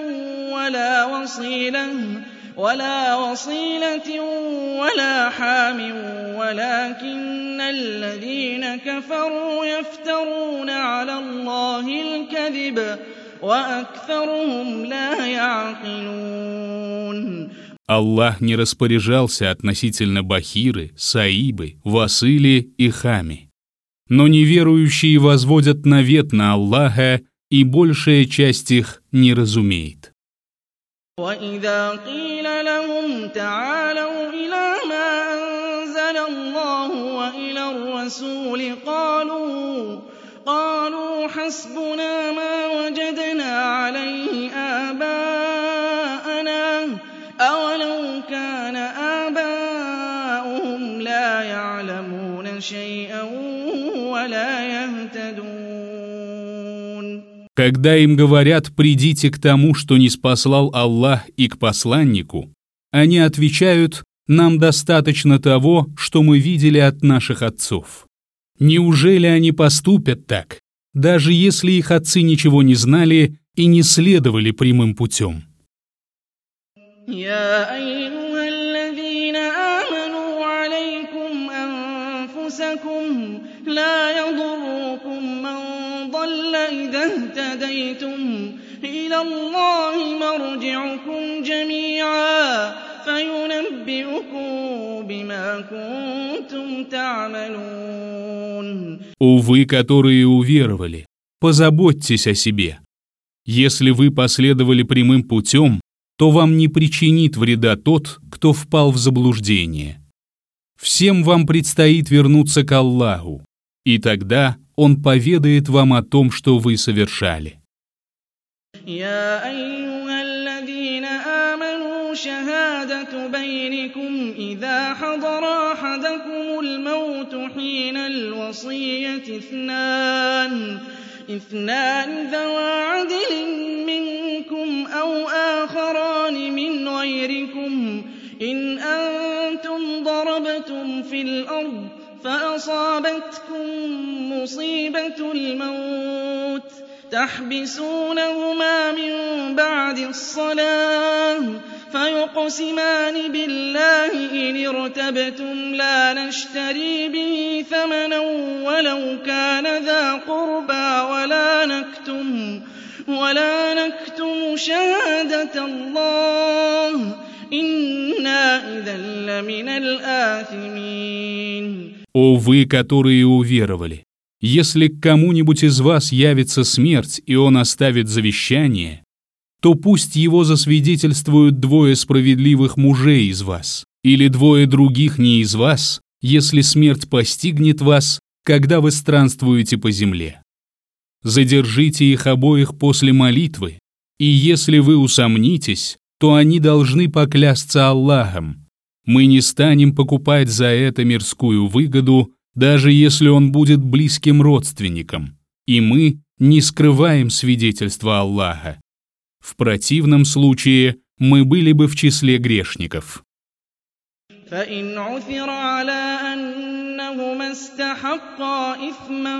Speaker 2: ولا وصيلة ولا حام ولكن الذين كفروا يفترون على الله الكذب وأكثرهم لا يعقلون.
Speaker 1: Аллах не распоряжался относительно Бахиры, Саибы, Васили и Хами. Но неверующие возводят навет на Аллаха, и большая часть их не разумеет.
Speaker 2: وَإِذَا قِيلَ لَهُمْ تَعَالَوْا إِلَىٰ مَا أَنزَلَ اللَّهُ وَإِلَى الرَّسُولِ قَالُوا حَسْبُنَا مَا وَجَدْنَا عَلَيْهِ آبَاءَنَا أَوَلَوْ كَانَ آبَاؤُهُمْ لَا يَعْلَمُونَ شَيْئًا وَلَا يَهْتَدُونَ.
Speaker 1: Когда им говорят «придите к тому, что ниспослал Аллах и к посланнику», они отвечают «нам достаточно того, что мы видели от наших отцов». Неужели они поступят так, даже если их отцы ничего не знали и не следовали прямым путем?
Speaker 2: يا أيها الذين آمنوا عليكم أنفسكم لا يضركم من ضل إذا اهتديتم إلى الله مرجعكم جميعا فينبئكم بما كنتم تعملون.
Speaker 1: Вы, которые уверовали, позаботьтесь о себе. Если вы последовали прямым путем, то вам не причинит вреда тот, кто впал в заблуждение. Всем вам предстоит вернуться к Аллаху, и тогда Он поведает вам о том, что вы совершали.
Speaker 2: يا أيها الذين آمنوا شهادة بينكم إذا حضر أحدكم الموت حين الوصية اثنان ذوى عدل منكم أو آخران من غيركم إن أنتم ضربتم في الأرض فأصابتكم مصيبة الموت تحبسونهما من بعد الصلاة فيقسمان بالله إن ارتبتم لا نشتري به ثمنا ولو كان ذا قربى ولا نكتم شهادة الله إنا إذا لمن الآثمين.
Speaker 1: О вы, которые уверовали! Если к кому-нибудь из вас явится смерть, и он оставит завещание, то пусть его засвидетельствуют 2 справедливых мужей из вас, или 2 других не из вас, если смерть постигнет вас, когда вы странствуете по земле. Задержите их обоих после молитвы, и если вы усомнитесь, то они должны поклясться Аллахом, Мы не станем покупать за это мирскую выгоду, даже если он будет близким родственником, и мы не скрываем свидетельства Аллаха. В противном случае мы были бы в числе грешников.
Speaker 2: فإن عثر على أنهما استحقا إثما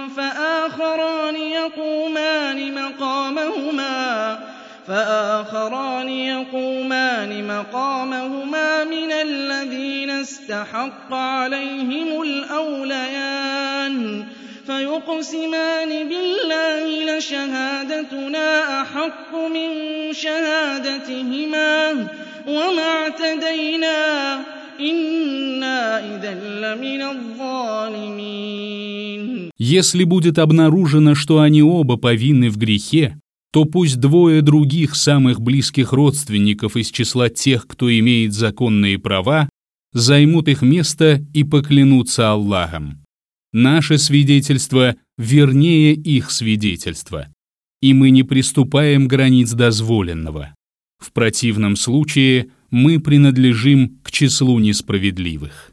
Speaker 2: فآخران يقومان مقامهما من الذين استحق عليهم الأوليان فيقسمان بالله لشهادتنا أحق من شهادتهما وما اعتدينا إنا إذا لمن الظالمين.
Speaker 1: Если будет обнаружено, что они оба повинны в грехе, то пусть двое других самых близких родственников из числа тех, кто имеет законные права, займут их место и поклянутся Аллахом. Наше свидетельство вернее их свидетельства, и мы не приступаем границ дозволенного. В противном случае мы принадлежим к числу несправедливых.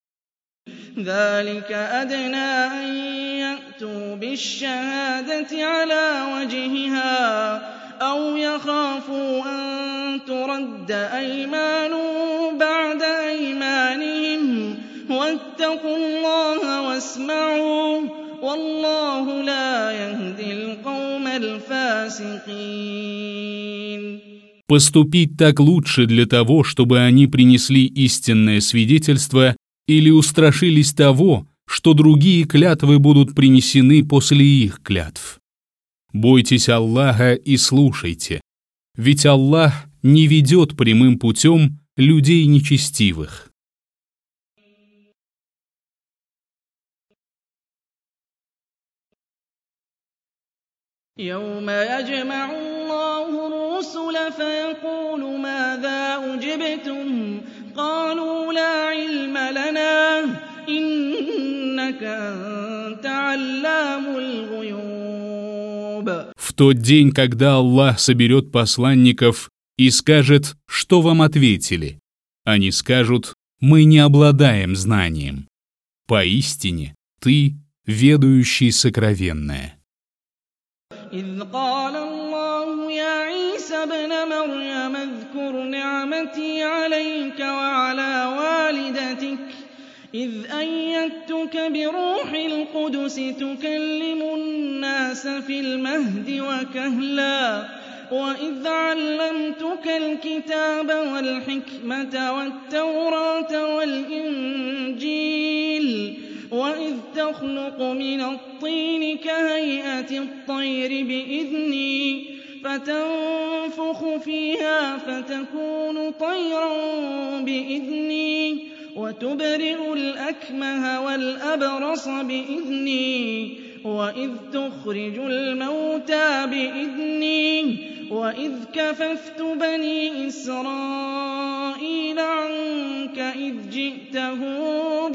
Speaker 2: ذلك أدنى أن يأتوا بالشهادة على وجهها أو يخافوا أن ترد أيمان بعد أيمانهم واتقوا الله واسمعوا والله لا يهدي القوم الفاسقين.
Speaker 1: Поступить так лучше для того, чтобы они принесли истинное свидетельство или устрашились того, что другие клятвы будут принесены после их клятв. Бойтесь Аллаха и слушайте, ведь Аллах не ведет прямым путем людей нечестивых.
Speaker 2: يوم يجمع الله الرسل فيقول ماذا أجبتم قالوا لا علم لنا إنك أنت علام الغيوب.
Speaker 1: В тот день, когда Аллах соберет посланников и скажет, что вам ответили, они скажут, мы не обладаем знанием. Поистине, ты ведающий сокровенное.
Speaker 2: إذ قال الله يا عيسى ابن مريم اذكر نعمتي عليك وعلى والدتك إذ أيدتك بروح القدس تكلم الناس في المهد وكهلا وإذ علمتك الكتاب والحكمة والتوراة والإنجيل وإذ تخلق من الطين كهيئة الطير بإذني فتنفخ فيها فتكون طيرا بإذني وتبرئ الأكمه والأبرص بإذني وإذ تخرج الموتى بإذني وإذ كففت بني إسرائيل عنك إذ جئتهم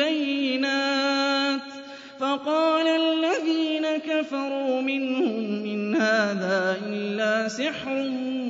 Speaker 2: بالبينات فقال الذين كفروا منهم إن هذا إلا سحر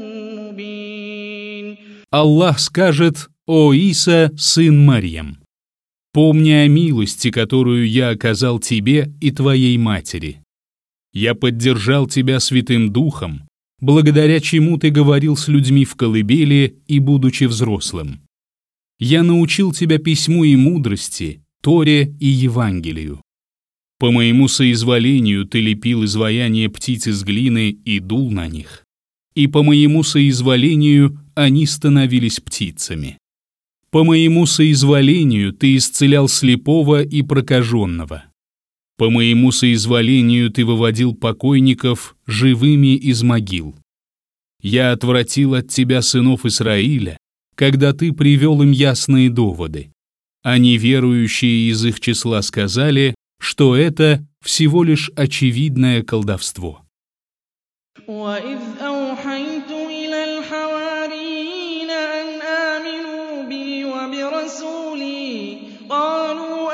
Speaker 2: مبين.
Speaker 1: Аллах скажет: «О Иса, сын Марьям, помни о милости, которую я оказал тебе и твоей матери. Я поддержал тебя Святым Духом, благодаря чему ты говорил с людьми в колыбели и будучи взрослым. Я научил тебя письму и мудрости, Торе и Евангелию. По моему соизволению ты лепил изваяния птиц из глины и дул на них, и по моему соизволению они становились птицами. По моему соизволению ты исцелял слепого и прокаженного. По моему соизволению ты выводил покойников живыми из могил. Я отвратил от тебя сынов Исраиля, когда ты привел им ясные доводы. А неверующие из их числа сказали, что это всего лишь очевидное колдовство».
Speaker 2: وإذ أوحيت إلى الحواريين أن آمنوا بي وبرسولي قالوا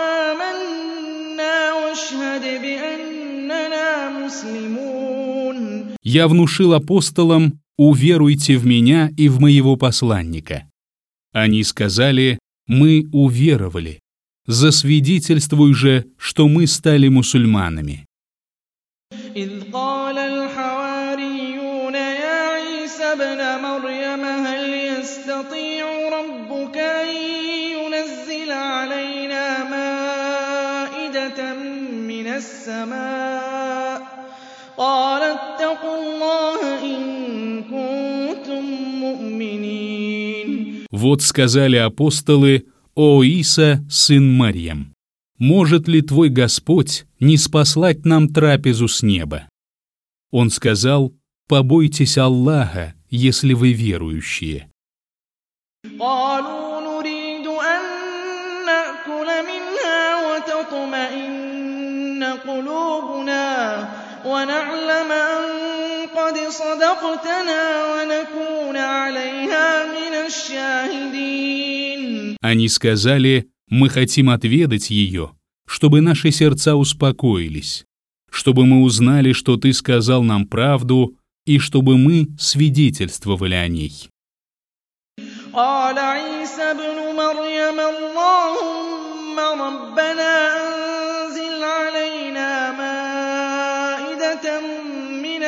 Speaker 2: آمنا واشهد بأننا مسلمون.
Speaker 1: Я внушил апостолам: уверуйте в меня и в моего посланника. Они сказали: «Мы уверовали. Засвидетельствуй же, что мы стали мусульманами».
Speaker 2: إذ قال الحواريون يا عيسى ابن مريم هل يستطيع ربك أن ينزل علينا مائدة من السماء قال اتقوا الله إن كنتم مؤمنين.
Speaker 1: Вот сказали апостолы: «О Иса, сын Марьям, может ли твой Господь ниспослать нам трапезу с неба?» Он сказал: «Побойтесь Аллаха, если вы верующие».
Speaker 2: قالوا نريد أن نأكل منها وتطمئن قلوبنا ونعلم أن قد صدقتنا ونكون عليها من الشاهدين.
Speaker 1: Они сказали: «Мы хотим отведать ее, чтобы наши сердца успокоились, чтобы мы узнали, что ты сказал нам правду, и чтобы мы свидетельствовали о ней».
Speaker 2: قال عيسى ابن مريم اللهم ربنا أنزل علينا مائدة من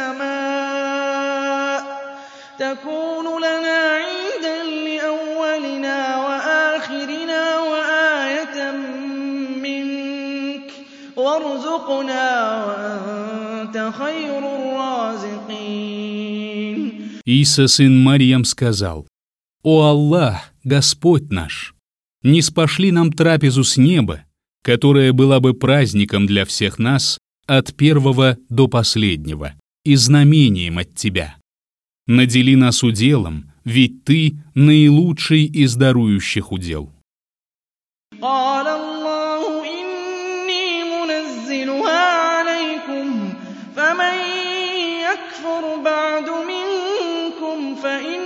Speaker 2: السماء تكون لنا عيدا لأولنا وآخرنا وآية منك وارزقنا وأنت خير الرازقين.
Speaker 1: Иса, сын Марьям, сказал: «О Аллах, Господь наш, ниспошли нам трапезу с неба, которая была бы праздником для всех нас от первого до последнего и знамением от Тебя. Надели нас уделом, ведь Ты наилучший из дарующих удел».
Speaker 2: قال الله إني منزلها عليكم فمن يكفر بعد منكم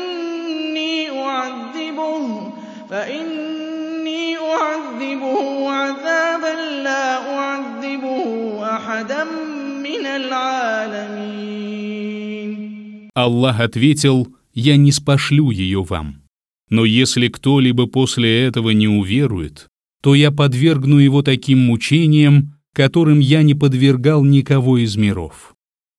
Speaker 2: فإني أعذبه عذابا لا أعذبه أحدا من العالمين.
Speaker 1: Аллах ответил: «Я ниспошлю ее вам. Но если кто-либо после этого не уверует, то я подвергну его таким мучениям, которым я не подвергал никого из миров».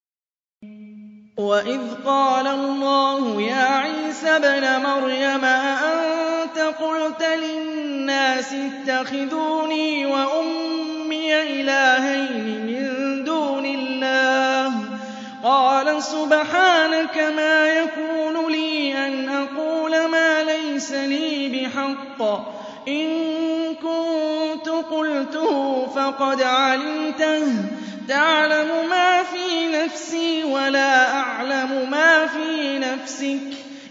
Speaker 2: وإذ قال الله يا عيسى ابن مريم أأنت قلت للناس اتخذوني وأمي إلهين من دون الله قال سبحانك ما يكون لي أن أقول ما ليس لي بحق إن كنت قلته فقد علمته تعلم ما في نفسي ولا أعلم ما في نفسك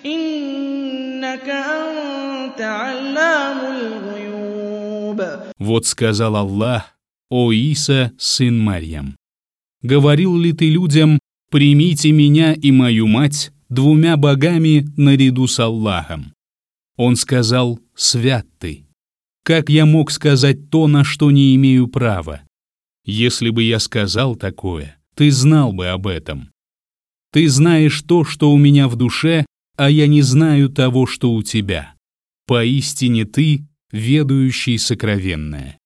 Speaker 2: إنك أنت علام الغيوب.
Speaker 1: Вот сказал Аллах: «О Иса, сын Марьям, говорил ли ты людям: примите меня и мою мать двумя богами наряду с Аллахом?» Он сказал: «Свят ты! Как я мог сказать то, на что не имею права? Если бы я сказал такое, ты знал бы об этом. Ты знаешь то, что у меня в душе, а я не знаю того, что у тебя. Поистине ты, ведающий сокровенное».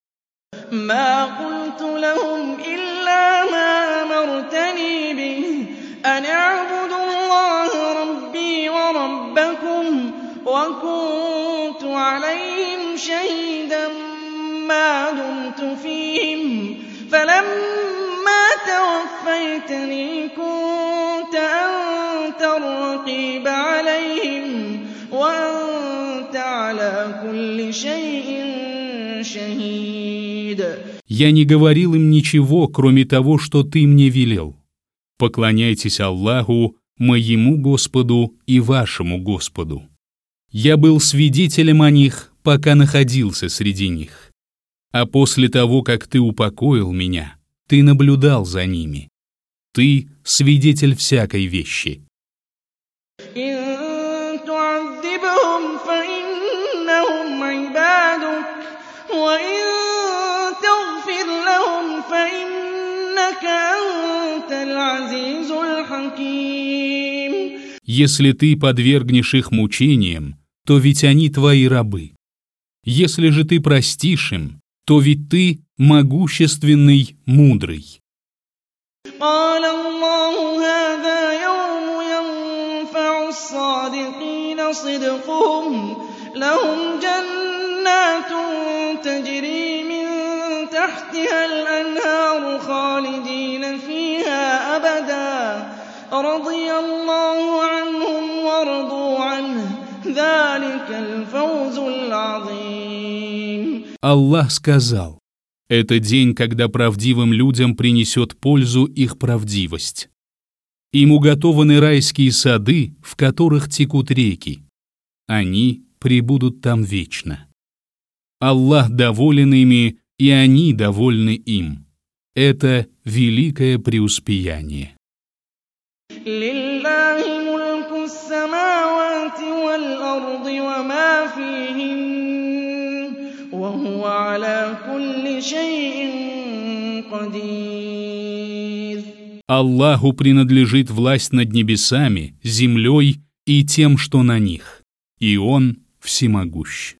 Speaker 2: ما قلت لهم إلا ما أمرتني به أن اعبدوا الله ربي وربكم وكنت عليهم شهيدا ما دمت فيهم فلما توفيتني كنت أنت الرقيب عليهم وأنت على كل شيء شهيد.
Speaker 1: Я не говорил им ничего, кроме того, что ты мне велел. Поклоняйтесь Аллаху, моему Господу и вашему Господу. Я был свидетелем о них, пока находился среди них. А после того, как ты упокоил меня, ты наблюдал за ними. Ты свидетель всякой вещи.
Speaker 2: إن تعذبهم فإنهم عبادك وإن تغفر لهم فإنك أنت العزيز الحكيم.
Speaker 1: Если ты подвергнешь их мучениям, то ведь они твои рабы. Если же ты простишь им, то ведь ты могущественный, мудрый».
Speaker 2: قال الله هذا يوم ينفع الصادقين صدقهم لهم جنات تجري من تحتها الأنهار خالدين فيها أبدا رضي الله عنهم ورضوا عنه ذلك الفوز العظيم.
Speaker 1: Аллах сказал: «Это день, когда правдивым людям принесет пользу их правдивость. Им уготованы райские сады, в которых текут реки. Они пребудут там вечно. Аллах доволен ими, и они довольны им. Это великое преуспеяние».
Speaker 2: لله ملك السماوات والأرض وما فيهن وهو على كل شيء قدير.
Speaker 1: Аллаху принадлежит власть над небесами, землей и тем, что на них, и Он всемогущ.